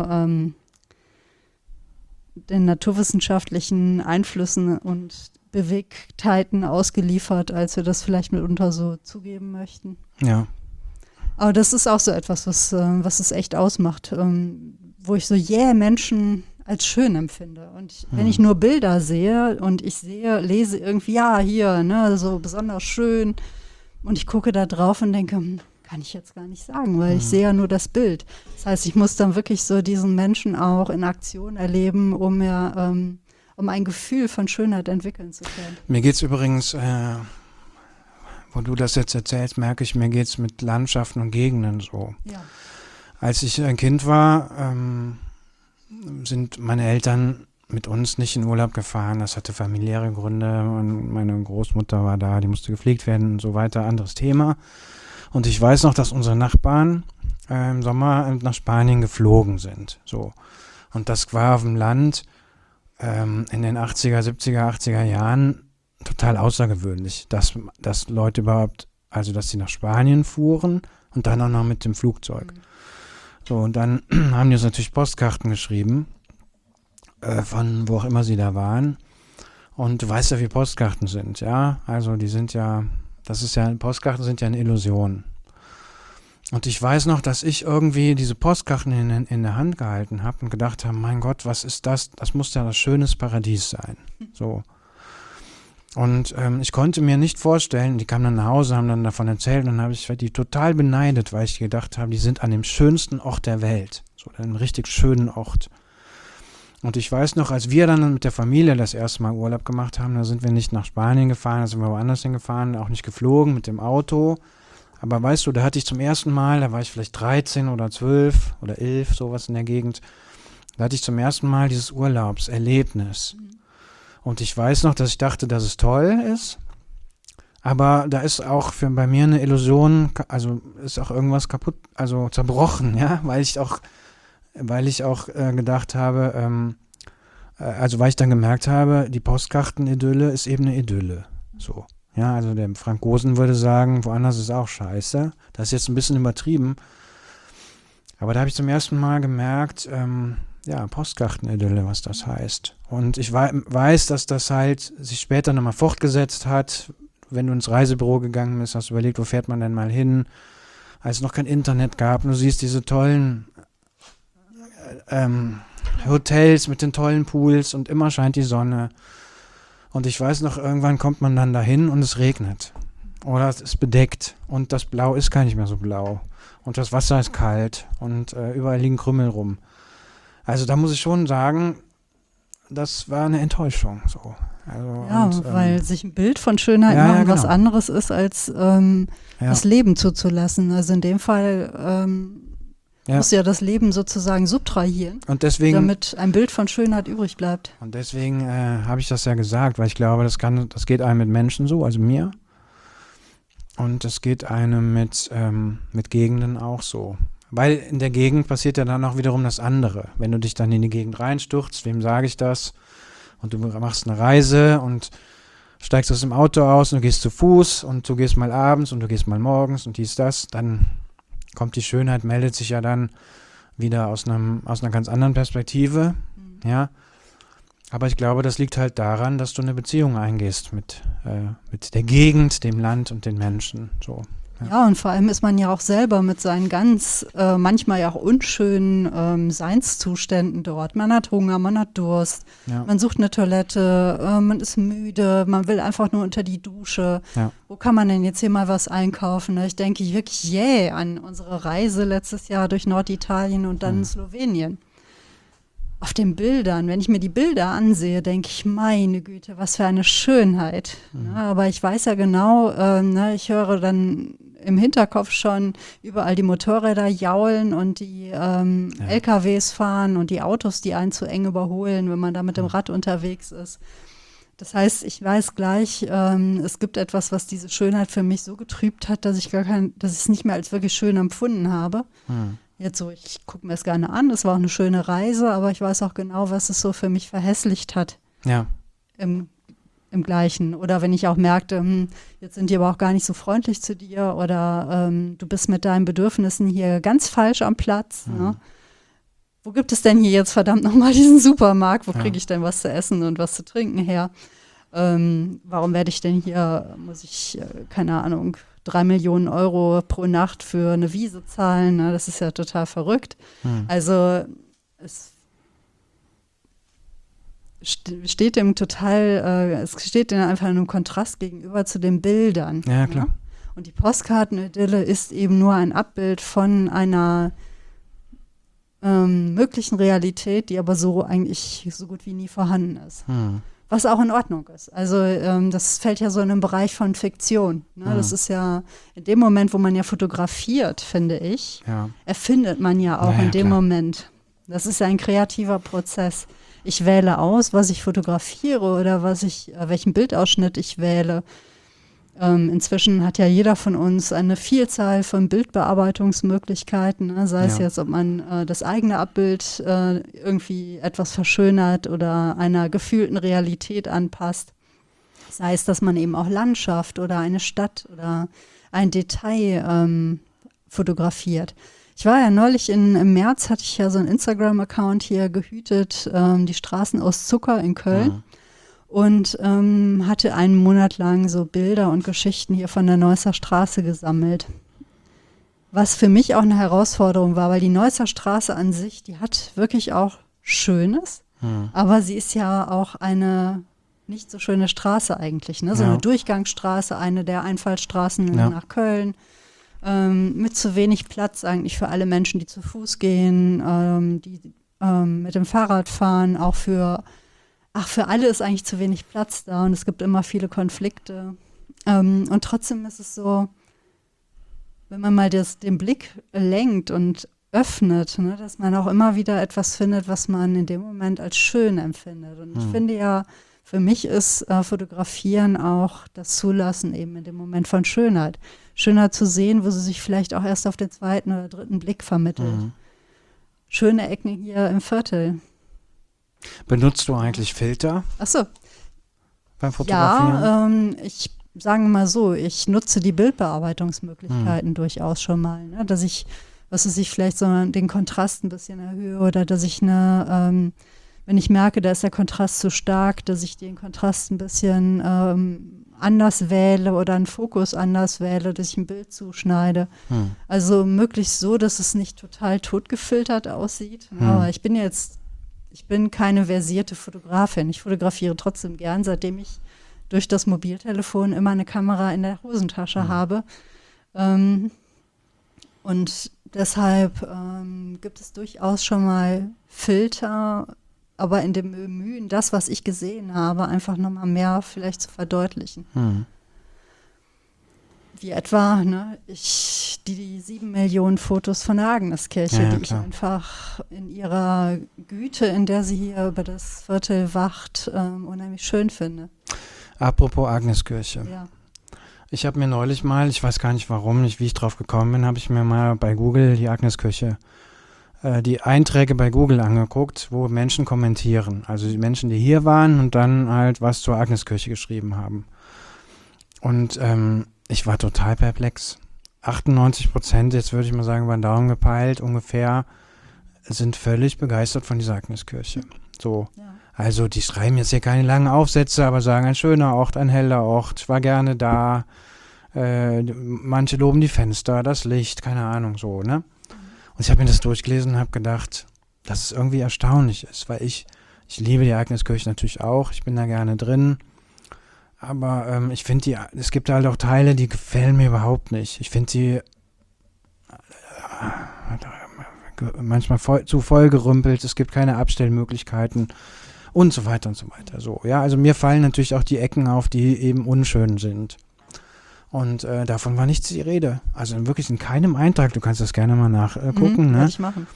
Speaker 1: den naturwissenschaftlichen Einflüssen und Bewegtheiten ausgeliefert, als wir das vielleicht mitunter so zugeben möchten.
Speaker 2: Ja.
Speaker 1: Aber das ist auch so etwas, was es echt ausmacht, wo ich so Menschen als schön empfinde. Und wenn ich nur Bilder sehe und lese irgendwie, hier, ne, so besonders schön und ich gucke da drauf und denke, kann ich jetzt gar nicht sagen, weil ich sehe ja nur das Bild. Das heißt, ich muss dann wirklich so diesen Menschen auch in Aktion erleben, um ein Gefühl von Schönheit entwickeln zu können.
Speaker 2: Mir geht es übrigens, wo du das jetzt erzählst, merke ich, mir geht es mit Landschaften und Gegenden so. Ja. Als ich ein Kind war, sind meine Eltern mit uns nicht in Urlaub gefahren. Das hatte familiäre Gründe. Meine Großmutter war da, die musste gepflegt werden und so weiter. Anderes Thema. Und ich weiß noch, dass unsere Nachbarn im Sommer nach Spanien geflogen sind. So. Und das war auf dem Land in den 80er, 70er, 80er Jahren total außergewöhnlich, dass Leute überhaupt, also dass sie nach Spanien fuhren und dann auch noch mit dem Flugzeug. So, und dann haben die uns natürlich Postkarten geschrieben, von wo auch immer sie da waren. Und du weißt ja, wie Postkarten sind, ja? Also Postkarten sind ja eine Illusion. Und ich weiß noch, dass ich irgendwie diese Postkarten in der Hand gehalten habe und gedacht habe, mein Gott, was ist das? Das muss ja das schönes Paradies sein. So. Und ich konnte mir nicht vorstellen, die kamen dann nach Hause, haben dann davon erzählt und dann habe ich die total beneidet, weil ich gedacht habe, die sind an dem schönsten Ort der Welt. So einem richtig schönen Ort. Und ich weiß noch, als wir dann mit der Familie das erste Mal Urlaub gemacht haben, da sind wir nicht nach Spanien gefahren, da sind wir woanders hingefahren, auch nicht geflogen mit dem Auto. Aber weißt du, da hatte ich zum ersten Mal, da war ich vielleicht 13 oder 12 oder 11, sowas in der Gegend, da hatte ich zum ersten Mal dieses Urlaubserlebnis. Und ich weiß noch, dass ich dachte, dass es toll ist, aber da ist auch bei mir eine Illusion, also ist auch irgendwas kaputt, also zerbrochen, ja, weil ich auch gedacht habe, weil ich dann gemerkt habe, die Postkartenidylle ist eben eine Idylle, so. Ja, also der Frank Gosen würde sagen, woanders ist auch scheiße. Das ist jetzt ein bisschen übertrieben, aber da habe ich zum ersten Mal gemerkt, Postkartenidylle, was das heißt. Und ich weiß, dass das halt sich später nochmal fortgesetzt hat. Wenn du ins Reisebüro gegangen bist, hast du überlegt, wo fährt man denn mal hin, als es noch kein Internet gab. Und du siehst diese tollen Hotels mit den tollen Pools und immer scheint die Sonne. Und ich weiß noch, irgendwann kommt man dann dahin und es regnet. Oder es ist bedeckt und das Blau ist gar nicht mehr so blau. Und das Wasser ist kalt und überall liegen Krümel rum. Also da muss ich schon sagen, das war eine Enttäuschung. So. Also,
Speaker 1: weil sich ein Bild von Schönheit machen was anderes ist, als das Leben zuzulassen. Also in dem Fall muss ja das Leben sozusagen subtrahieren,
Speaker 2: und deswegen,
Speaker 1: damit ein Bild von Schönheit übrig bleibt.
Speaker 2: Und deswegen habe ich das ja gesagt, weil ich glaube, das geht einem mit Menschen so, also mir. Und es geht einem mit Gegenden auch so. Weil in der Gegend passiert ja dann auch wiederum das andere. Wenn du dich dann in die Gegend reinstürzt, wem sage ich das? Und du machst eine Reise und steigst aus dem Auto aus und du gehst zu Fuß und du gehst mal abends und du gehst mal morgens und das, dann kommt die Schönheit, meldet sich ja dann wieder aus einer ganz anderen Perspektive. Ja. Aber ich glaube, das liegt halt daran, dass du eine Beziehung eingehst mit der Gegend, dem Land und den Menschen. So.
Speaker 1: Ja, und vor allem ist man ja auch selber mit seinen ganz manchmal ja auch unschönen Seinszuständen dort. Man hat Hunger, man hat Durst, man sucht eine Toilette, man ist müde, man will einfach nur unter die Dusche. Ja. Wo kann man denn jetzt hier mal was einkaufen? Ich denke wirklich an unsere Reise letztes Jahr durch Norditalien und dann Slowenien. Auf den Bildern, wenn ich mir die Bilder ansehe, denke ich, meine Güte, was für eine Schönheit. Ja, aber ich weiß ja genau, ich höre dann im Hinterkopf schon überall die Motorräder jaulen und die LKWs fahren und die Autos, die einen zu eng überholen, wenn man da mit dem Rad unterwegs ist. Das heißt, ich weiß gleich, es gibt etwas, was diese Schönheit für mich so getrübt hat, dass ich es nicht mehr als wirklich schön empfunden habe. Jetzt so, ich gucke mir es gerne an, es war auch eine schöne Reise, aber ich weiß auch genau, was es so für mich verhässlicht hat.
Speaker 2: Ja.
Speaker 1: Im Gleichen. Oder wenn ich auch merkte, jetzt sind die aber auch gar nicht so freundlich zu dir oder du bist mit deinen Bedürfnissen hier ganz falsch am Platz. Ne? Wo gibt es denn hier jetzt verdammt nochmal diesen Supermarkt? Wo kriege ich denn was zu essen und was zu trinken her? Warum werde ich denn hier, muss ich, keine Ahnung, 3 Millionen Euro pro Nacht für eine Wiese zahlen? Ne? Das ist ja total verrückt. Also es steht dem es steht einfach in einem Kontrast gegenüber zu den Bildern.
Speaker 2: Ja, klar.
Speaker 1: Ne? Und die Postkartenidylle ist eben nur ein Abbild von einer möglichen Realität, die aber so eigentlich so gut wie nie vorhanden ist. Was auch in Ordnung ist. Also das fällt ja so in den Bereich von Fiktion. Ne? Das ist ja in dem Moment, wo man ja fotografiert, finde ich, erfindet man ja auch in dem Moment. Das ist ja ein kreativer Prozess. Ich wähle aus, was ich fotografiere oder welchen Bildausschnitt ich wähle. Inzwischen hat ja jeder von uns eine Vielzahl von Bildbearbeitungsmöglichkeiten, ne? Sei es jetzt, ob man das eigene Abbild irgendwie etwas verschönert oder einer gefühlten Realität anpasst. Sei es, dass man eben auch Landschaft oder eine Stadt oder ein Detail fotografiert. Ich war ja neulich im März, hatte ich ja so einen Instagram-Account hier gehütet, die Straßen aus Zucker in Köln. Und hatte einen Monat lang so Bilder und Geschichten hier von der Neusser Straße gesammelt. Was für mich auch eine Herausforderung war, weil die Neusser Straße an sich, die hat wirklich auch Schönes, aber sie ist ja auch eine nicht so schöne Straße eigentlich, ne? So
Speaker 2: Ja.
Speaker 1: eine Durchgangsstraße, eine der Einfallstraßen
Speaker 2: Ja.
Speaker 1: nach Köln, mit zu wenig Platz eigentlich für alle Menschen, die zu Fuß gehen, die mit dem Fahrrad fahren, auch für alle ist eigentlich zu wenig Platz da und es gibt immer viele Konflikte. Und trotzdem ist es so, wenn man mal den Blick lenkt und öffnet, ne, dass man auch immer wieder etwas findet, was man in dem Moment als schön empfindet. Und ich finde ja, für mich ist Fotografieren auch das Zulassen eben in dem Moment von Schönheit. Schönheit zu sehen, wo sie sich vielleicht auch erst auf den zweiten oder dritten Blick vermittelt. Schöne Ecken hier im Viertel.
Speaker 2: Benutzt du eigentlich Filter
Speaker 1: Ach so.
Speaker 2: beim Fotografieren?
Speaker 1: Ja, ich sage mal so, ich nutze die Bildbearbeitungsmöglichkeiten durchaus schon mal, ne? Dass ich, vielleicht so den Kontrast ein bisschen erhöhe oder dass ich wenn ich merke, da ist der Kontrast zu stark, dass ich den Kontrast ein bisschen anders wähle oder einen Fokus anders wähle, dass ich ein Bild zuschneide. Also möglichst so, dass es nicht total totgefiltert aussieht. Aber ich bin keine versierte Fotografin. Ich fotografiere trotzdem gern, seitdem ich durch das Mobiltelefon immer eine Kamera in der Hosentasche habe. Und deshalb gibt es durchaus schon mal Filter, aber in dem Bemühen, das, was ich gesehen habe, einfach nochmal mehr vielleicht zu verdeutlichen. Wie etwa die 7 Millionen Fotos von der Agneskirche, die ich einfach in ihrer Güte, in der sie hier über das Viertel wacht, unheimlich schön finde.
Speaker 2: Apropos Agneskirche.
Speaker 1: Ja.
Speaker 2: Ich habe mir neulich mal, ich weiß gar nicht warum, wie ich drauf gekommen bin, habe ich mir mal bei Google die Agneskirche, die Einträge bei Google angeguckt, wo Menschen kommentieren. Also die Menschen, die hier waren und dann halt was zur Agneskirche geschrieben haben. Und ich war total perplex. 98%, jetzt würde ich mal sagen, über den Daumen gepeilt, ungefähr, sind völlig begeistert von dieser Agneskirche. So. Ja. Also die schreiben jetzt hier keine langen Aufsätze, aber sagen, ein schöner Ort, ein heller Ort, ich war gerne da. Manche loben die Fenster, das Licht, keine Ahnung, so, ne? Und ich habe mir das durchgelesen und habe gedacht, dass es irgendwie erstaunlich ist, weil ich liebe die Agneskirche natürlich auch, ich bin da gerne drin. Aber ich finde, es gibt halt auch Teile, die gefallen mir überhaupt nicht. Ich finde sie manchmal zu voll gerümpelt, es gibt keine Abstellmöglichkeiten und so weiter und so weiter. So, ja, also mir fallen natürlich auch die Ecken auf, die eben unschön sind. Und davon war nichts die Rede. Also wirklich in keinem Eintrag, du kannst das gerne mal nachgucken. Ne?
Speaker 1: Werde ich machen.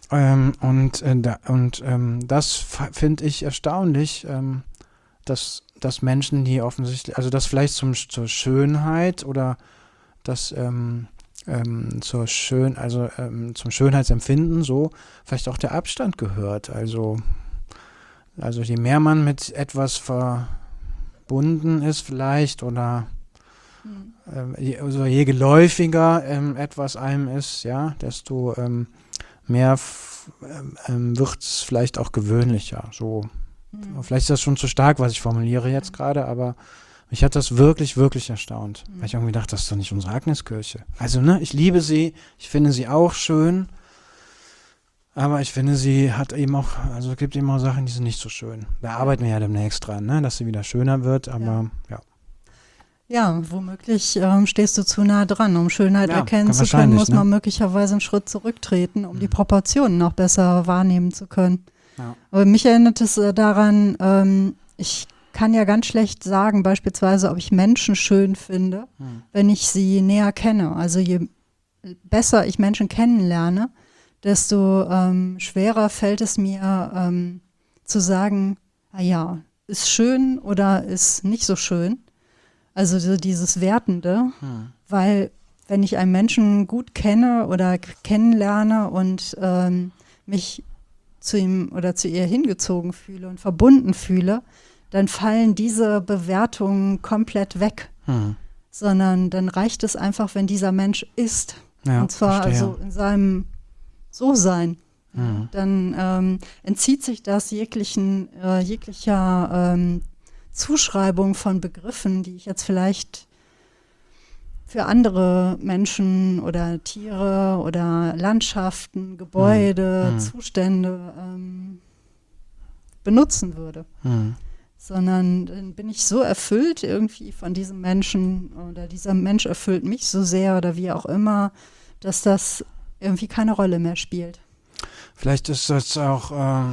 Speaker 2: Das finde ich erstaunlich, dass Menschen, die offensichtlich, also das vielleicht zur Schönheit oder das zum Schönheitsempfinden so vielleicht auch der Abstand gehört. Also je mehr man mit etwas verbunden ist vielleicht oder je geläufiger etwas einem ist, ja, desto mehr wird es vielleicht auch gewöhnlicher. So. Vielleicht ist das schon zu stark, was ich formuliere jetzt gerade, aber mich hat das wirklich, wirklich erstaunt. Weil ich irgendwie dachte, das ist doch nicht unsere Agneskirche. Also, ne, ich liebe sie, ich finde sie auch schön, aber ich finde, sie hat eben auch, also es gibt eben auch Sachen, die sind nicht so schön. Da arbeiten wir ja demnächst dran, ne, dass sie wieder schöner wird, aber ja.
Speaker 1: Ja, womöglich stehst du zu nah dran. Um Schönheit erkennen zu können, muss man möglicherweise einen Schritt zurücktreten, um die Proportionen noch besser wahrnehmen zu können. Ja. Aber mich erinnert es daran, ich kann ja ganz schlecht sagen, beispielsweise, ob ich Menschen schön finde, wenn ich sie näher kenne. Also je besser ich Menschen kennenlerne, desto schwerer fällt es mir zu sagen, ja, ist schön oder ist nicht so schön. Also so dieses Wertende, weil wenn ich einen Menschen gut kenne oder kennenlerne und mich zu ihm oder zu ihr hingezogen fühle und verbunden fühle, dann fallen diese Bewertungen komplett weg. Sondern dann reicht es einfach, wenn dieser Mensch ist. Ja, und zwar also in seinem So-Sein. Dann entzieht sich das jeglicher Zuschreibung von Begriffen, die ich jetzt vielleicht für andere Menschen oder Tiere oder Landschaften, Gebäude, Zustände benutzen würde. sondern dann bin ich so erfüllt irgendwie von diesem Menschen oder dieser Mensch erfüllt mich so sehr oder wie auch immer, dass das irgendwie keine Rolle mehr spielt.
Speaker 2: Vielleicht ist das auch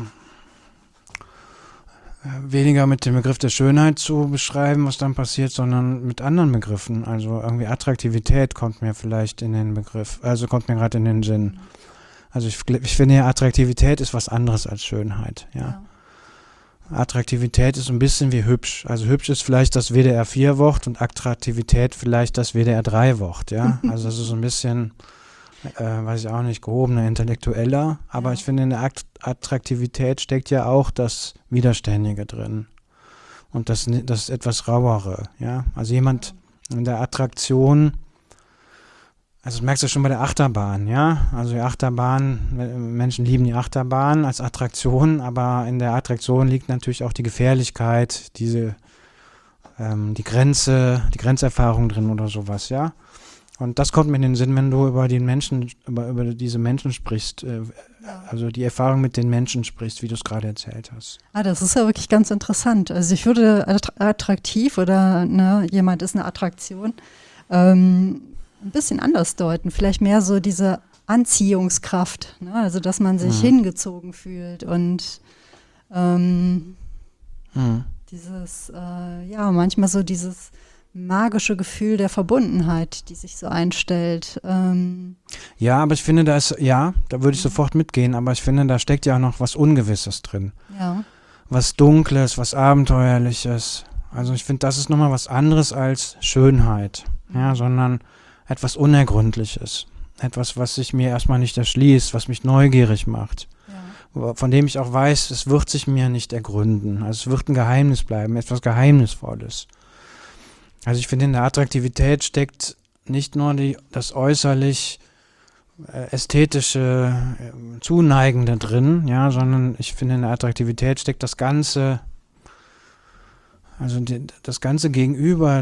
Speaker 2: weniger mit dem Begriff der Schönheit zu beschreiben, was dann passiert, sondern mit anderen Begriffen. Also irgendwie Attraktivität kommt mir vielleicht in den Begriff, also kommt mir gerade in den Sinn. Also ich finde ja, Attraktivität ist was anderes als Schönheit, ja. Attraktivität ist ein bisschen wie hübsch. Also hübsch ist vielleicht das WDR 4-Wort und Attraktivität vielleicht das WDR 3-Wort, ja. Also das ist so ein bisschen, weiß ich auch nicht, gehobener, intellektueller. Aber ich finde, in der Attraktivität steckt ja auch das Widerständige drin. Und das etwas Rauere, ja. Also jemand in der Attraktion, also das merkst du schon bei der Achterbahn, ja. Also die Achterbahn, Menschen lieben die Achterbahn als Attraktion, aber in der Attraktion liegt natürlich auch die Gefährlichkeit, die Grenzerfahrung drin oder sowas, ja. Und das kommt mir in den Sinn, wenn du über den Menschen, über diese Menschen sprichst, also die Erfahrung mit den Menschen sprichst, wie du es gerade erzählt hast.
Speaker 1: Das ist ja wirklich ganz interessant. Also ich würde attraktiv oder jemand ist eine Attraktion, ein bisschen anders deuten. Vielleicht mehr so diese Anziehungskraft, ne? Also dass man sich hingezogen fühlt und dieses, manchmal so dieses magische Gefühl der Verbundenheit, die sich so einstellt.
Speaker 2: Ja, aber ich finde, da würde ich sofort mitgehen, aber ich finde, da steckt ja auch noch was Ungewisses drin.
Speaker 1: Ja.
Speaker 2: Was Dunkles, was Abenteuerliches. Also ich finde, das ist nochmal was anderes als Schönheit, ja, sondern etwas Unergründliches. Etwas, was sich mir erstmal nicht erschließt, was mich neugierig macht. Ja. Von dem ich auch weiß, es wird sich mir nicht ergründen. Also es wird ein Geheimnis bleiben, etwas Geheimnisvolles. Also ich finde, in der Attraktivität steckt nicht nur das äußerlich ästhetische Zuneigende drin, ja, sondern ich finde, in der Attraktivität steckt das Ganze, also das Ganze Gegenüber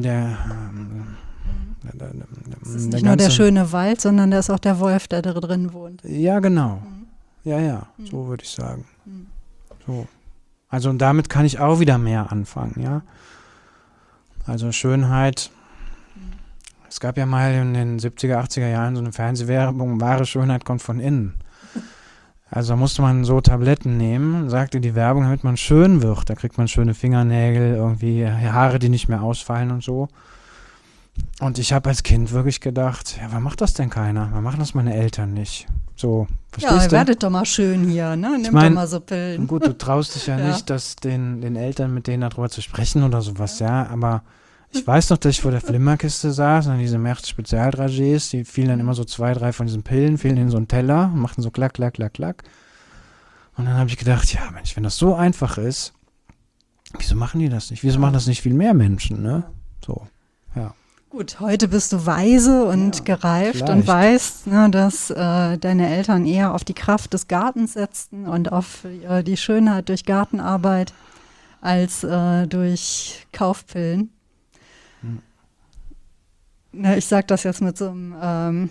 Speaker 1: es ist nicht nur der schöne Wald, sondern da ist auch der Wolf, der da drin wohnt.
Speaker 2: Ja, genau. Ja, so würde ich sagen. So. Also und damit kann ich auch wieder mehr anfangen, ja. Also Schönheit, es gab ja mal in den 70er, 80er Jahren so eine Fernsehwerbung, wahre Schönheit kommt von innen. Also da musste man so Tabletten nehmen, sagte die Werbung, damit man schön wird. Da kriegt man schöne Fingernägel, irgendwie Haare, die nicht mehr ausfallen und so. Und ich habe als Kind wirklich gedacht, ja, warum macht das denn keiner? Warum machen das meine Eltern nicht? So, verstehst du?
Speaker 1: Ja, werdet doch mal schön hier, ne? Nimm doch mal so Pillen.
Speaker 2: Gut, du traust dich ja nicht, das den Eltern mit denen darüber zu sprechen oder sowas, ja, aber ich weiß noch, dass ich vor der Flimmerkiste saß und diese März-Spezialdragés, die fielen dann immer so 2, 3 von diesen Pillen, fielen in so einen Teller und machten so klack, klack, klack, klack. Und dann habe ich gedacht, ja Mensch, wenn das so einfach ist, wieso machen die das nicht? Wieso machen das nicht viel mehr Menschen, ne? So, ja.
Speaker 1: Gut, heute bist du weise und gereift vielleicht. Und weißt, ne, dass deine Eltern eher auf die Kraft des Gartens setzten und auf die Schönheit durch Gartenarbeit als durch Kaufpillen. Na, ich sage das jetzt mit so einem,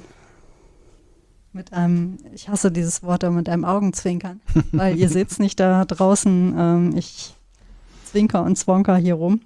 Speaker 1: ich hasse dieses Wort, aber mit einem Augenzwinkern, weil ihr seht es nicht da draußen, ich zwinker und zwonker hier rum.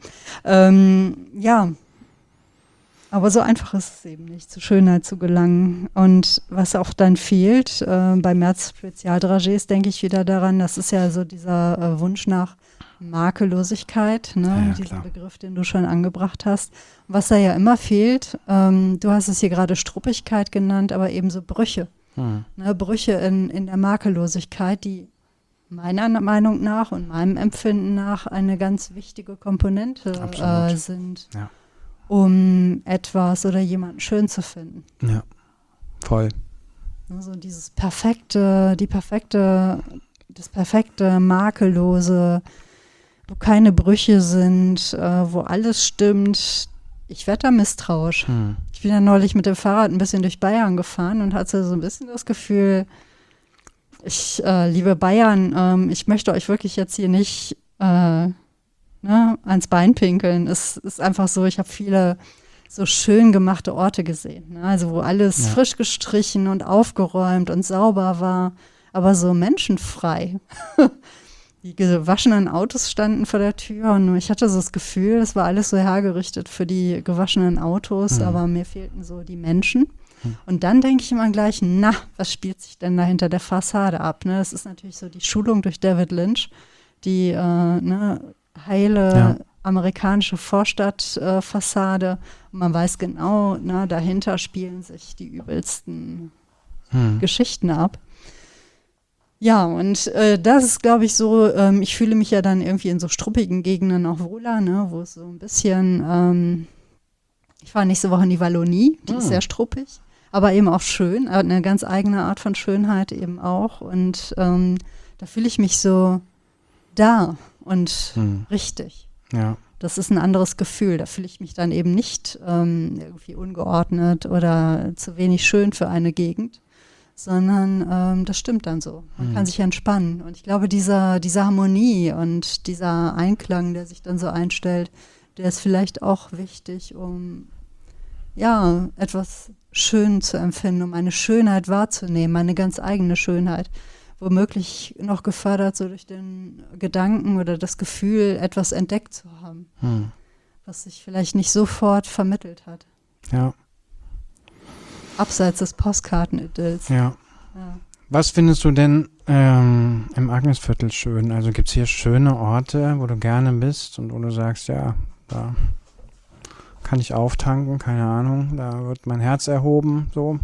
Speaker 1: Aber so einfach ist es eben nicht, zur Schönheit zu gelangen. Und was auch dann fehlt, bei März-Spezialdragés denke ich wieder daran, das ist ja so dieser Wunsch nach Makellosigkeit, ne? Diesen Begriff, den du schon angebracht hast. Was da ja immer fehlt, du hast es hier gerade Struppigkeit genannt, aber eben so Brüche. Ne? Brüche in der Makellosigkeit, die meiner Meinung nach und meinem Empfinden nach eine ganz wichtige Komponente sind. Ja. Um etwas oder jemanden schön zu finden.
Speaker 2: Ja, voll.
Speaker 1: Also das perfekte, makellose, wo keine Brüche sind, wo alles stimmt. Ich werde da misstrauisch. Ich bin ja neulich mit dem Fahrrad ein bisschen durch Bayern gefahren und hatte so ein bisschen das Gefühl, liebe Bayern, ich möchte euch wirklich jetzt hier nicht ans Bein pinkeln. Es ist einfach so, ich habe viele so schön gemachte Orte gesehen. Ne? Also wo alles frisch gestrichen und aufgeräumt und sauber war, aber so menschenfrei. Die gewaschenen Autos standen vor der Tür und ich hatte so das Gefühl, es war alles so hergerichtet für die gewaschenen Autos, aber mir fehlten so die Menschen. Und dann denke ich immer gleich, na, was spielt sich denn da hinter der Fassade ab? Ne? Das ist natürlich so die Schulung durch David Lynch, die heile amerikanische Vorstadtfassade. Und man weiß genau, dahinter spielen sich die übelsten Geschichten ab. Ja, und das ist, glaube ich, so, ich fühle mich ja dann irgendwie in so struppigen Gegenden auch wohler, ne, wo es so ein bisschen, ich war nächste Woche in die Wallonie, die ist sehr struppig, aber eben auch schön, eine ganz eigene Art von Schönheit eben auch. Und da fühle ich mich so da und richtig.
Speaker 2: Ja.
Speaker 1: Das ist ein anderes Gefühl. Da fühle ich mich dann eben nicht irgendwie ungeordnet oder zu wenig schön für eine Gegend, sondern das stimmt dann so. Man kann sich entspannen. Und ich glaube, diese Harmonie und dieser Einklang, der sich dann so einstellt, der ist vielleicht auch wichtig, um ja, etwas schön zu empfinden, um eine Schönheit wahrzunehmen, eine ganz eigene Schönheit. Womöglich noch gefördert so durch den Gedanken oder das Gefühl, etwas entdeckt zu haben, was sich vielleicht nicht sofort vermittelt hat.
Speaker 2: Ja.
Speaker 1: Abseits des Postkartenidylls.
Speaker 2: Ja. Was findest du denn im Agnesviertel schön? Also gibt es hier schöne Orte, wo du gerne bist und wo du sagst, ja, da kann ich auftanken, keine Ahnung, da wird mein Herz erhoben, so.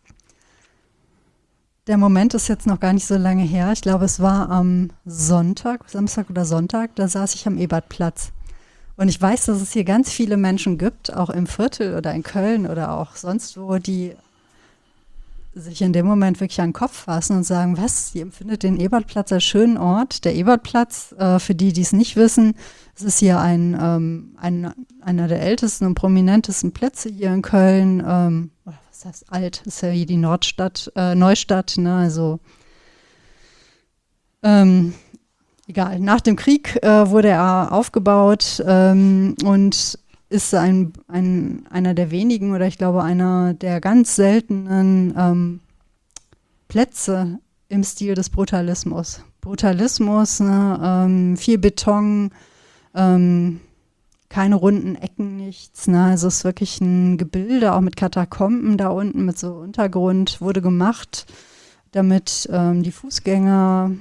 Speaker 1: Der Moment ist jetzt noch gar nicht so lange her. Ich glaube, es war am Samstag oder Sonntag, da saß ich am Ebertplatz. Und ich weiß, dass es hier ganz viele Menschen gibt, auch im Viertel oder in Köln oder auch sonst wo, die sich in dem Moment wirklich an den Kopf fassen und sagen, was, ihr empfindet den Ebertplatz als schönen Ort. Der Ebertplatz, für die es nicht wissen, es ist hier einer der ältesten und prominentesten Plätze hier in Köln. Was heißt alt? Ist ja hier die Neustadt, ne? Also egal. Nach dem Krieg wurde er aufgebaut und ist einer der wenigen oder ich glaube einer der ganz seltenen Plätze im Stil des Brutalismus. Brutalismus, ne, viel Beton, keine runden Ecken, nichts. Ne? Also es ist wirklich ein Gebilde, auch mit Katakomben da unten, mit so Untergrund, wurde gemacht, damit die Fußgänger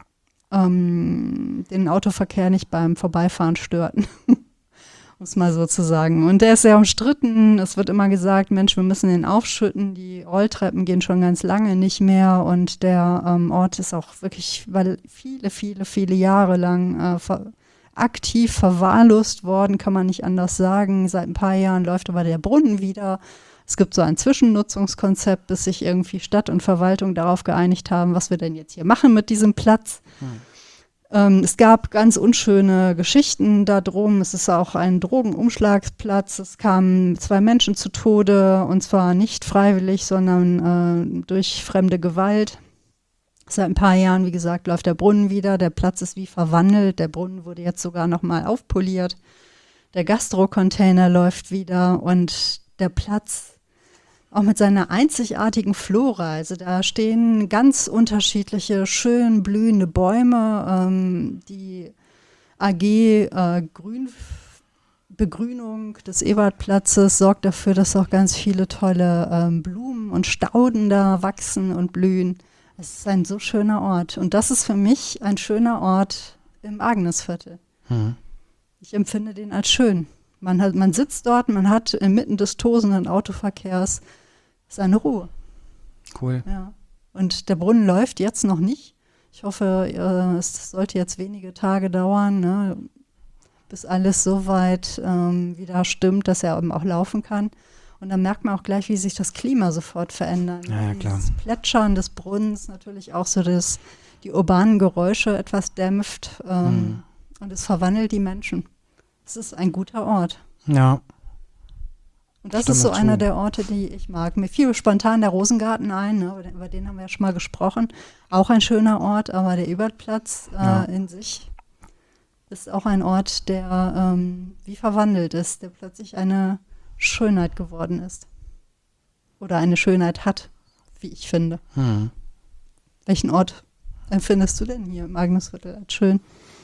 Speaker 1: den Autoverkehr nicht beim Vorbeifahren störten. Um es mal so zu sagen. Und der ist sehr umstritten. Es wird immer gesagt, Mensch, wir müssen den aufschütten. Die Rolltreppen gehen schon ganz lange nicht mehr. Und der Ort ist auch wirklich, weil viele Jahre lang aktiv verwahrlost worden, kann man nicht anders sagen. Seit ein paar Jahren läuft aber der Brunnen wieder. Es gibt so ein Zwischennutzungskonzept, bis sich irgendwie Stadt und Verwaltung darauf geeinigt haben, was wir denn jetzt hier machen mit diesem Platz. Es gab ganz unschöne Geschichten da drum. Es ist auch ein Drogenumschlagsplatz. Es kamen 2 Menschen zu Tode, und zwar nicht freiwillig, sondern durch fremde Gewalt. Seit ein paar Jahren, wie gesagt, läuft der Brunnen wieder. Der Platz ist wie verwandelt. Der Brunnen wurde jetzt sogar nochmal aufpoliert. Der Gastro-Container läuft wieder und der Platz auch mit seiner einzigartigen Flora. Also da stehen ganz unterschiedliche, schön blühende Bäume. Die AG Begrünung des Ebertplatzes sorgt dafür, dass auch ganz viele tolle Blumen und Stauden da wachsen und blühen. Es ist ein so schöner Ort. Und das ist für mich ein schöner Ort im Agnesviertel. Ich empfinde den als schön. Man sitzt dort, man hat inmitten des tosenden Autoverkehrs seine Ruhe.
Speaker 2: Cool.
Speaker 1: Ja. Und der Brunnen läuft jetzt noch nicht. Ich hoffe, es sollte jetzt wenige Tage dauern, ne, bis alles so weit wieder stimmt, dass er eben auch laufen kann. Und dann merkt man auch gleich, wie sich das Klima sofort verändert.
Speaker 2: Ja, klar.
Speaker 1: Das Plätschern des Brunnens natürlich auch so, dass die urbanen Geräusche etwas dämpft und es verwandelt die Menschen. Es ist ein guter Ort.
Speaker 2: Ja.
Speaker 1: Und das ist so einer der Orte, die ich mag. Mir fiel spontan der Rosengarten ein, ne? Über den haben wir ja schon mal gesprochen. Auch ein schöner Ort, aber der Ebertplatz in sich ist auch ein Ort, der wie verwandelt ist, der plötzlich eine Schönheit geworden ist. Oder eine Schönheit hat, wie ich finde. Welchen Ort empfindest du denn hier im Agnesviertel als schön?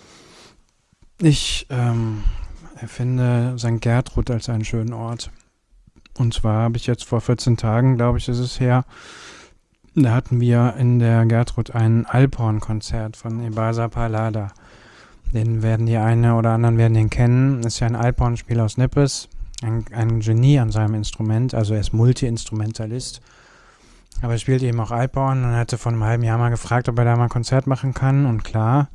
Speaker 2: Ich empfinde St. Gertrud als einen schönen Ort. Und zwar habe ich jetzt vor 14 Tagen, glaube ich, ist es her, da hatten wir in der Gertrud ein Alphorn-Konzert von Ebasa Palada. Den werden die eine oder anderen werden den kennen. Ist ja ein Alphorn-Spieler aus Nippes, ein Genie an seinem Instrument, also er ist Multi-Instrumentalist. Aber er spielt eben auch Alphorn und hatte vor einem halben Jahr mal gefragt, ob er da mal ein Konzert machen kann. Und klar.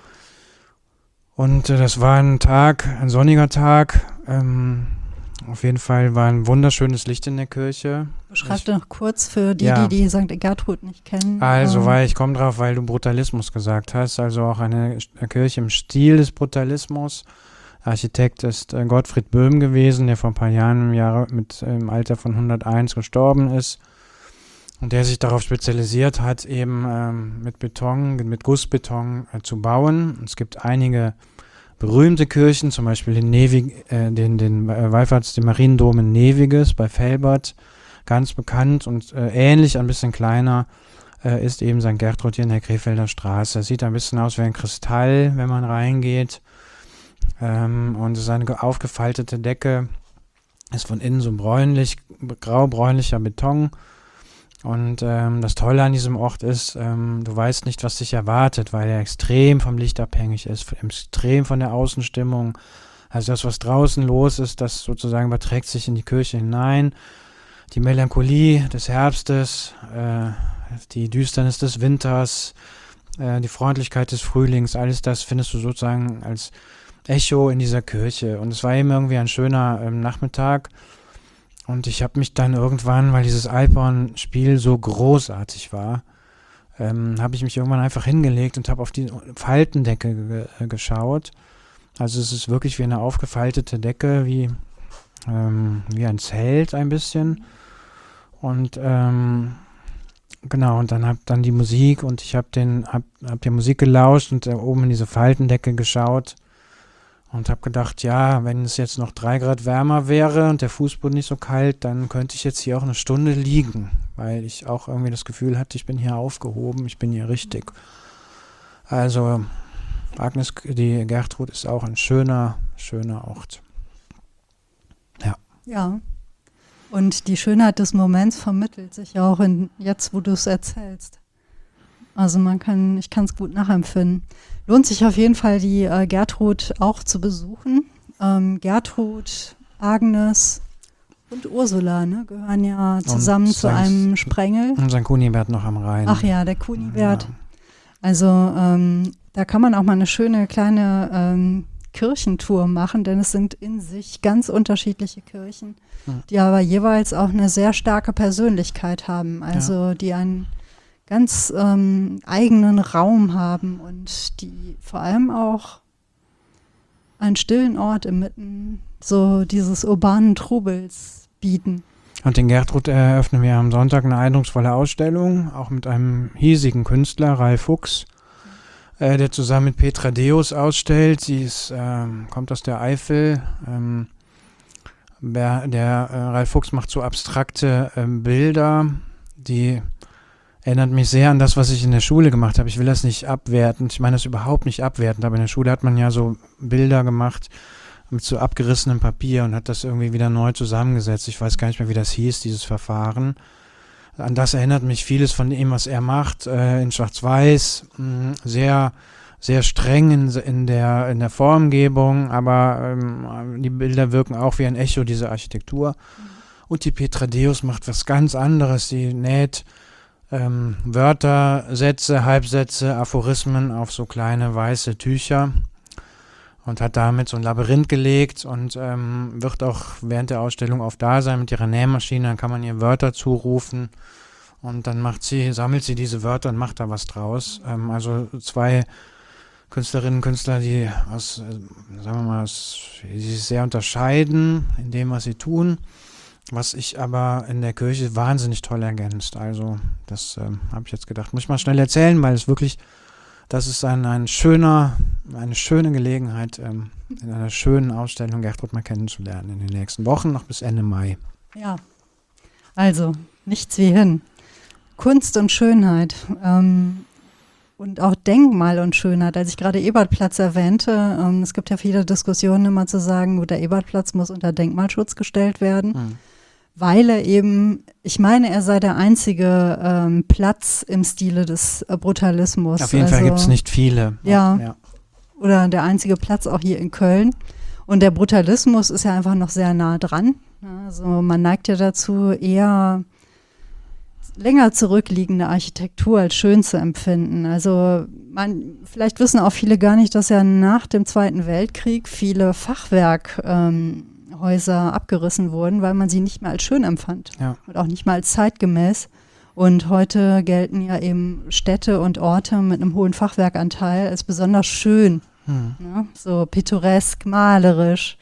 Speaker 2: Und das war ein sonniger Tag. Auf jeden Fall war ein wunderschönes Licht in der Kirche.
Speaker 1: Beschreib doch kurz für die St. Gertrud nicht kennen.
Speaker 2: Also, ich komme drauf, weil du Brutalismus gesagt hast. Also auch eine Kirche im Stil des Brutalismus. Architekt ist Gottfried Böhm gewesen, der vor ein paar Jahren im Alter von 101 gestorben ist. Und der sich darauf spezialisiert hat, eben mit Gussbeton zu bauen. Es gibt einige berühmte Kirchen, zum Beispiel den Mariendom in Neviges bei Velbert, ganz bekannt und ähnlich, ein bisschen kleiner, ist eben St. Gertrud hier in der Krefelder Straße. Sieht ein bisschen aus wie ein Kristall, wenn man reingeht. Und es ist eine aufgefaltete Decke, ist von innen so grau-bräunlicher Beton. Und das Tolle an diesem Ort ist, du weißt nicht, was dich erwartet, weil er extrem vom Licht abhängig ist, extrem von der Außenstimmung. Also das, was draußen los ist, das sozusagen überträgt sich in die Kirche hinein. Die Melancholie des Herbstes, die Düsternis des Winters, die Freundlichkeit des Frühlings, alles das findest du sozusagen als Echo in dieser Kirche. Und es war eben irgendwie ein schöner Nachmittag. Und ich habe mich dann irgendwann, weil dieses Alphorn-Spiel so großartig war, habe ich mich irgendwann einfach hingelegt und habe auf die Faltendecke geschaut. Also es ist wirklich wie eine aufgefaltete Decke, wie ein Zelt ein bisschen. Und genau, und dann habe dann die Musik und ich hab der Musik gelauscht und oben in diese Faltendecke geschaut. Und habe gedacht, ja, wenn es jetzt noch 3 Grad wärmer wäre und der Fußboden nicht so kalt, dann könnte ich jetzt hier auch eine Stunde liegen, weil ich auch irgendwie das Gefühl hatte, ich bin hier aufgehoben, ich bin hier richtig. Also die Gertrud ist auch ein schöner Ort. Ja.
Speaker 1: Ja. Und die Schönheit des Moments vermittelt sich auch jetzt, wo du es erzählst. Also ich kann es gut nachempfinden. Lohnt sich auf jeden Fall, die Gertrud auch zu besuchen. Gertrud, Agnes und Ursula gehören ja zusammen zu einem Sprengel.
Speaker 2: Und St. Kunibert noch am Rhein.
Speaker 1: Ach ja, der Kunibert. Ja. Also da kann man auch mal eine schöne kleine Kirchentour machen, denn es sind in sich ganz unterschiedliche Kirchen, die aber jeweils auch eine sehr starke Persönlichkeit haben. Also die einen ganz eigenen Raum haben und die vor allem auch einen stillen Ort inmitten so dieses urbanen Trubels bieten.
Speaker 2: Und in Gertrud eröffnen wir am Sonntag eine eindrucksvolle Ausstellung, auch mit einem hiesigen Künstler, Ralf Fuchs, der zusammen mit Petra Deus ausstellt. Sie kommt aus der Eifel. Der Ralf Fuchs macht so abstrakte Bilder, die erinnert mich sehr an das, was ich in der Schule gemacht habe. Ich will das nicht abwerten. Ich meine das überhaupt nicht abwertend, aber in der Schule hat man ja so Bilder gemacht mit so abgerissenem Papier und hat das irgendwie wieder neu zusammengesetzt. Ich weiß gar nicht mehr, wie das hieß, dieses Verfahren. An das erinnert mich vieles von dem, was er macht, in Schwarz-Weiß, sehr, sehr streng in der Formgebung, aber die Bilder wirken auch wie ein Echo dieser Architektur. Und die Petra Deus macht was ganz anderes. Sie näht Wörter, Sätze, Halbsätze, Aphorismen auf so kleine weiße Tücher und hat damit so ein Labyrinth gelegt und wird auch während der Ausstellung oft da sein mit ihrer Nähmaschine. Dann kann man ihr Wörter zurufen und dann sammelt sie diese Wörter und macht da was draus. Also 2 Künstlerinnen und Künstler, die die sich sehr unterscheiden in dem, was sie tun. Was ich aber in der Kirche wahnsinnig toll ergänzt. Also das habe ich jetzt gedacht, muss ich mal schnell erzählen, weil das ist eine schöne Gelegenheit, in einer schönen Ausstellung Gertrud mal kennenzulernen in den nächsten Wochen, noch bis Ende Mai.
Speaker 1: Ja, also nichts wie hin. Kunst und Schönheit. Und und auch Denkmal und Schönheit. Als ich gerade Ebertplatz erwähnte, es gibt ja viele Diskussionen immer zu sagen, der Ebertplatz muss unter Denkmalschutz gestellt werden, weil er eben, ich meine, er sei der einzige Platz im Stile des Brutalismus.
Speaker 2: Auf jeden Fall gibt es nicht viele.
Speaker 1: Ja, oder der einzige Platz auch hier in Köln. Und der Brutalismus ist ja einfach noch sehr nah dran. Also man neigt ja dazu, eher länger zurückliegende Architektur als schön zu empfinden. Also vielleicht wissen auch viele gar nicht, dass ja nach dem Zweiten Weltkrieg viele Fachwerkhäuser abgerissen wurden, weil man sie nicht mehr als schön empfand und auch nicht mehr als zeitgemäß. Und heute gelten ja eben Städte und Orte mit einem hohen Fachwerkanteil als besonders schön. Ne? So pittoresk, malerisch.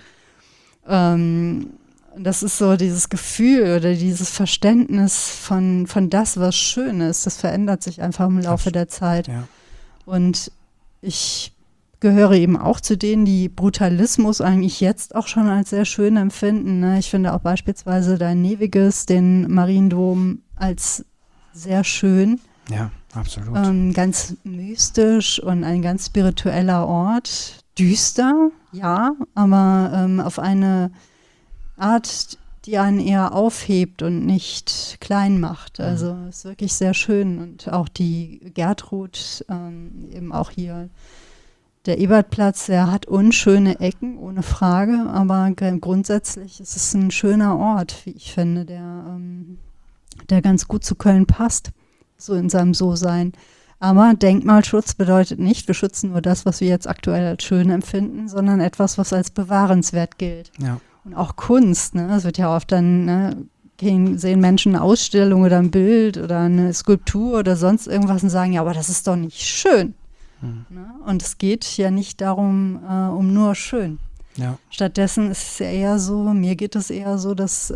Speaker 1: Das ist so dieses Gefühl oder dieses Verständnis von das, was schön ist. Das verändert sich einfach im Laufe der Zeit.
Speaker 2: Ja.
Speaker 1: Und ich gehöre eben auch zu denen, die Brutalismus eigentlich jetzt auch schon als sehr schön empfinden. Ne? Ich finde auch beispielsweise dein Neviges, den Mariendom, als sehr schön.
Speaker 2: Ja, absolut.
Speaker 1: Ganz mystisch und ein ganz spiritueller Ort. Düster, ja, aber auf eine Art, die einen eher aufhebt und nicht klein macht. Also ist wirklich sehr schön. Und auch die Gertrud, eben auch hier der Ebertplatz, der hat unschöne Ecken, ohne Frage, aber grundsätzlich ist es ein schöner Ort, wie ich finde, der ganz gut zu Köln passt, so in seinem So-Sein. Aber Denkmalschutz bedeutet nicht, wir schützen nur das, was wir jetzt aktuell als schön empfinden, sondern etwas, was als bewahrenswert gilt.
Speaker 2: Ja.
Speaker 1: Und auch Kunst, ne? Es wird ja oft dann, sehen Menschen eine Ausstellung oder ein Bild oder eine Skulptur oder sonst irgendwas und sagen, ja, aber das ist doch nicht schön. Ne? Und es geht ja nicht darum, um nur schön.
Speaker 2: Ja.
Speaker 1: Stattdessen ist es ja eher so, mir geht es eher so, dass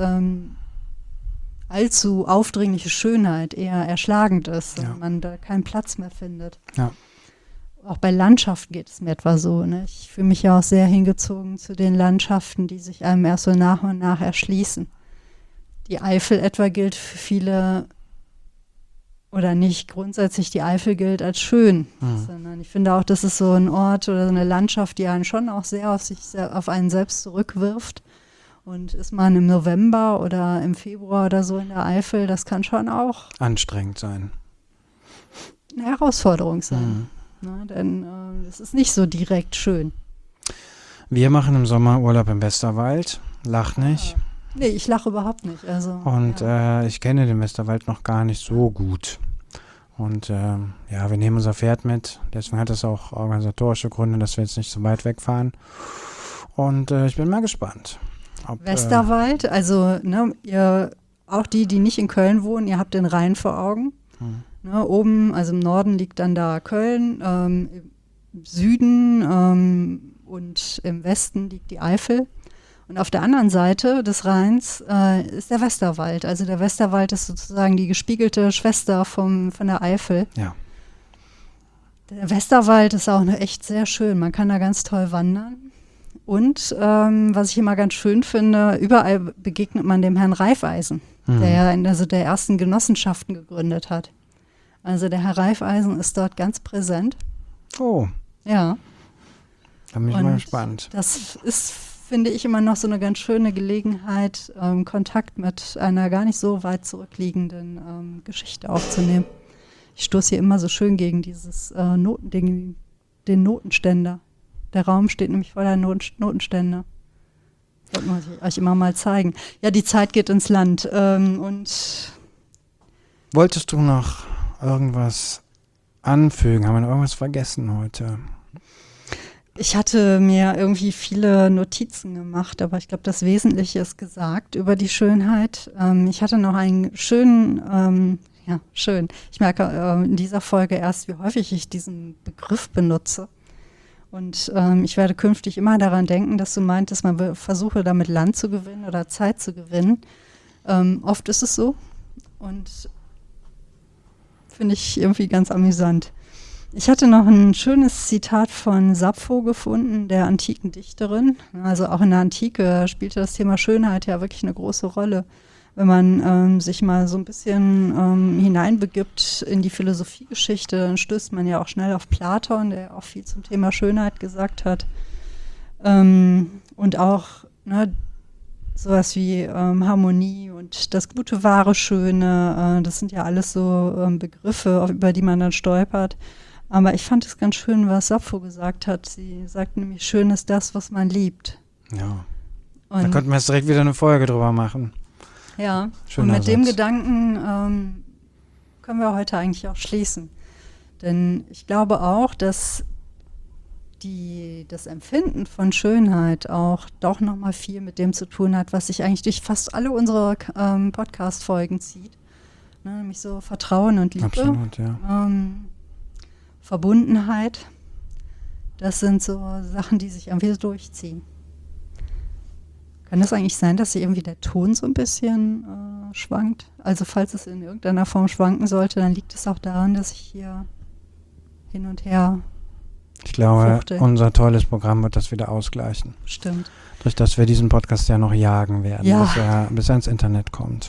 Speaker 1: allzu aufdringliche Schönheit eher erschlagend ist und man da keinen Platz mehr findet.
Speaker 2: Ja.
Speaker 1: Auch bei Landschaften geht es mir etwa so. Ne? Ich fühle mich ja auch sehr hingezogen zu den Landschaften, die sich einem erst so nach und nach erschließen. Die Eifel etwa gilt für viele oder nicht grundsätzlich die Eifel gilt als schön, sondern ich finde auch, das ist so ein Ort oder so eine Landschaft, die einen schon auch sehr auf einen selbst zurückwirft. Und ist man im November oder im Februar oder so in der Eifel, das kann schon auch
Speaker 2: anstrengend sein.
Speaker 1: Eine Herausforderung sein. Ne, denn es ist nicht so direkt schön.
Speaker 2: Wir machen im Sommer Urlaub im Westerwald. Lach nicht.
Speaker 1: Nee, ich lache überhaupt nicht. Also,
Speaker 2: und ich kenne den Westerwald noch gar nicht so gut. Und wir nehmen unser Pferd mit. Deswegen hat es auch organisatorische Gründe, dass wir jetzt nicht so weit wegfahren. Und ich bin mal gespannt.
Speaker 1: Westerwald, also ihr, auch die nicht in Köln wohnen, ihr habt den Rhein vor Augen. Ne, oben, also im Norden liegt dann da Köln, im Süden und im Westen liegt die Eifel. Und auf der anderen Seite des Rheins ist der Westerwald. Also der Westerwald ist sozusagen die gespiegelte Schwester von der Eifel.
Speaker 2: Ja.
Speaker 1: Der Westerwald ist auch echt sehr schön. Man kann da ganz toll wandern. Und was ich immer ganz schön finde, überall begegnet man dem Herrn Raiffeisen, der ja der ersten Genossenschaften gegründet hat. Also der Herr Raiffeisen ist dort ganz präsent.
Speaker 2: Oh.
Speaker 1: Ja.
Speaker 2: Da bin ich mal gespannt.
Speaker 1: Das ist, finde ich, immer noch so eine ganz schöne Gelegenheit, Kontakt mit einer gar nicht so weit zurückliegenden Geschichte aufzunehmen. Ich stoße hier immer so schön gegen dieses den Notenständer. Der Raum steht nämlich voller Notenstände. Das wollte ich euch immer mal zeigen. Ja, die Zeit geht ins Land. Und
Speaker 2: wolltest du noch irgendwas anfügen? Haben wir noch irgendwas vergessen heute?
Speaker 1: Ich hatte mir irgendwie viele Notizen gemacht, aber ich glaube, das Wesentliche ist gesagt über die Schönheit. Ich hatte noch einen schönen, schön. Ich merke in dieser Folge erst, wie häufig ich diesen Begriff benutze. Und ich werde künftig immer daran denken, dass du meintest, man versuche damit Land zu gewinnen oder Zeit zu gewinnen. Oft ist es so und finde ich irgendwie ganz amüsant. Ich hatte noch ein schönes Zitat von Sappho gefunden, der antiken Dichterin. Also auch in der Antike spielte das Thema Schönheit ja wirklich eine große Rolle. wenn man sich mal so ein bisschen hineinbegibt in die Philosophiegeschichte, dann stößt man ja auch schnell auf Platon, der auch viel zum Thema Schönheit gesagt hat. Und auch sowas wie Harmonie und das Gute, Wahre, Schöne, das sind ja alles so Begriffe, über die man dann stolpert. Aber ich fand es ganz schön, was Sappho gesagt hat. Sie sagt nämlich, schön ist das, was man liebt.
Speaker 2: Ja, da könnten wir jetzt direkt wieder eine Folge drüber machen.
Speaker 1: Ja,
Speaker 2: schöner
Speaker 1: und mit dem
Speaker 2: Satz.
Speaker 1: Gedanken können wir heute eigentlich auch schließen. Denn ich glaube auch, dass das Empfinden von Schönheit auch doch nochmal viel mit dem zu tun hat, was sich eigentlich durch fast alle unsere Podcast-Folgen zieht. Ne, nämlich so Vertrauen und Liebe.
Speaker 2: Absolut, ja.
Speaker 1: Verbundenheit. Das sind so Sachen, die sich irgendwie so durchziehen. Kann das eigentlich sein, dass irgendwie der Ton so ein bisschen schwankt? Also falls es in irgendeiner Form schwanken sollte, dann liegt es auch daran, dass ich hier hin und her
Speaker 2: Ich glaube,
Speaker 1: fuchtel.
Speaker 2: unser tolles Programm wird das wieder ausgleichen.
Speaker 1: Stimmt.
Speaker 2: Durch das wir diesen Podcast ja noch jagen werden,
Speaker 1: Ja.
Speaker 2: bis er ins Internet kommt.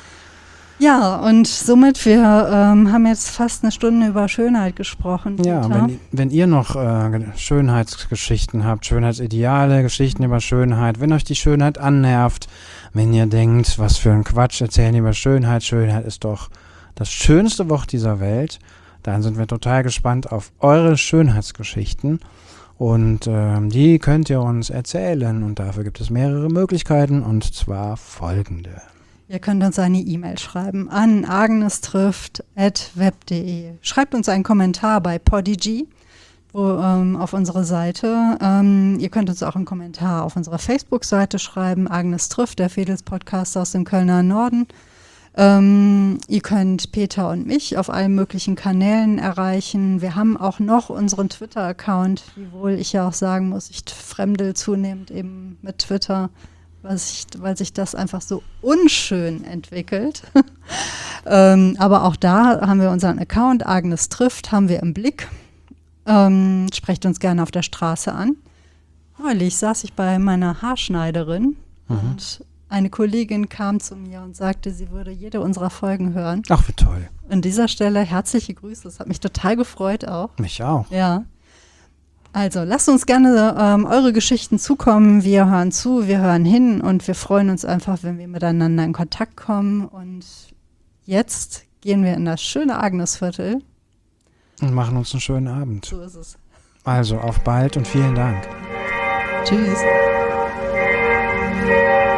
Speaker 1: Ja, und somit, wir haben jetzt fast eine Stunde über Schönheit gesprochen.
Speaker 2: Ja,
Speaker 1: Peter.
Speaker 2: wenn ihr noch Schönheitsgeschichten habt, Schönheitsideale, Geschichten über Schönheit, wenn euch die Schönheit annervt, wenn ihr denkt, was für ein Quatsch erzählen die über Schönheit, Schönheit ist doch das schönste Wort dieser Welt, dann sind wir total gespannt auf eure Schönheitsgeschichten und die könnt ihr uns erzählen und dafür gibt es mehrere Möglichkeiten und zwar folgende.
Speaker 1: Ihr könnt uns eine E-Mail schreiben an agnestrifft@web.de. Schreibt uns einen Kommentar bei Podigy auf unsere Seite. Ihr könnt uns auch einen Kommentar auf unserer Facebook-Seite schreiben, Agnes trifft, der Fedels-Podcast aus dem Kölner Norden. Ihr könnt Peter und mich auf allen möglichen Kanälen erreichen. Wir haben auch noch unseren Twitter-Account, wiewohl ich ja auch sagen muss, ich fremdel zunehmend eben mit Twitter, weil sich das einfach so unschön entwickelt. Aber auch da haben wir unseren Account, Agnes trifft, haben wir im Blick. Sprecht uns gerne auf der Straße an. Neulich saß ich bei meiner Haarschneiderin und eine Kollegin kam zu mir und sagte, sie würde jede unserer Folgen hören.
Speaker 2: Ach, wie toll.
Speaker 1: An dieser Stelle herzliche Grüße, das hat mich total gefreut auch.
Speaker 2: Mich auch.
Speaker 1: Ja. Also lasst uns gerne eure Geschichten zukommen. Wir hören zu, wir hören hin und wir freuen uns einfach, wenn wir miteinander in Kontakt kommen. Und jetzt gehen wir in das schöne Agnesviertel.
Speaker 2: Und machen uns einen schönen Abend.
Speaker 1: So ist es.
Speaker 2: Also auf bald und vielen Dank.
Speaker 1: Tschüss.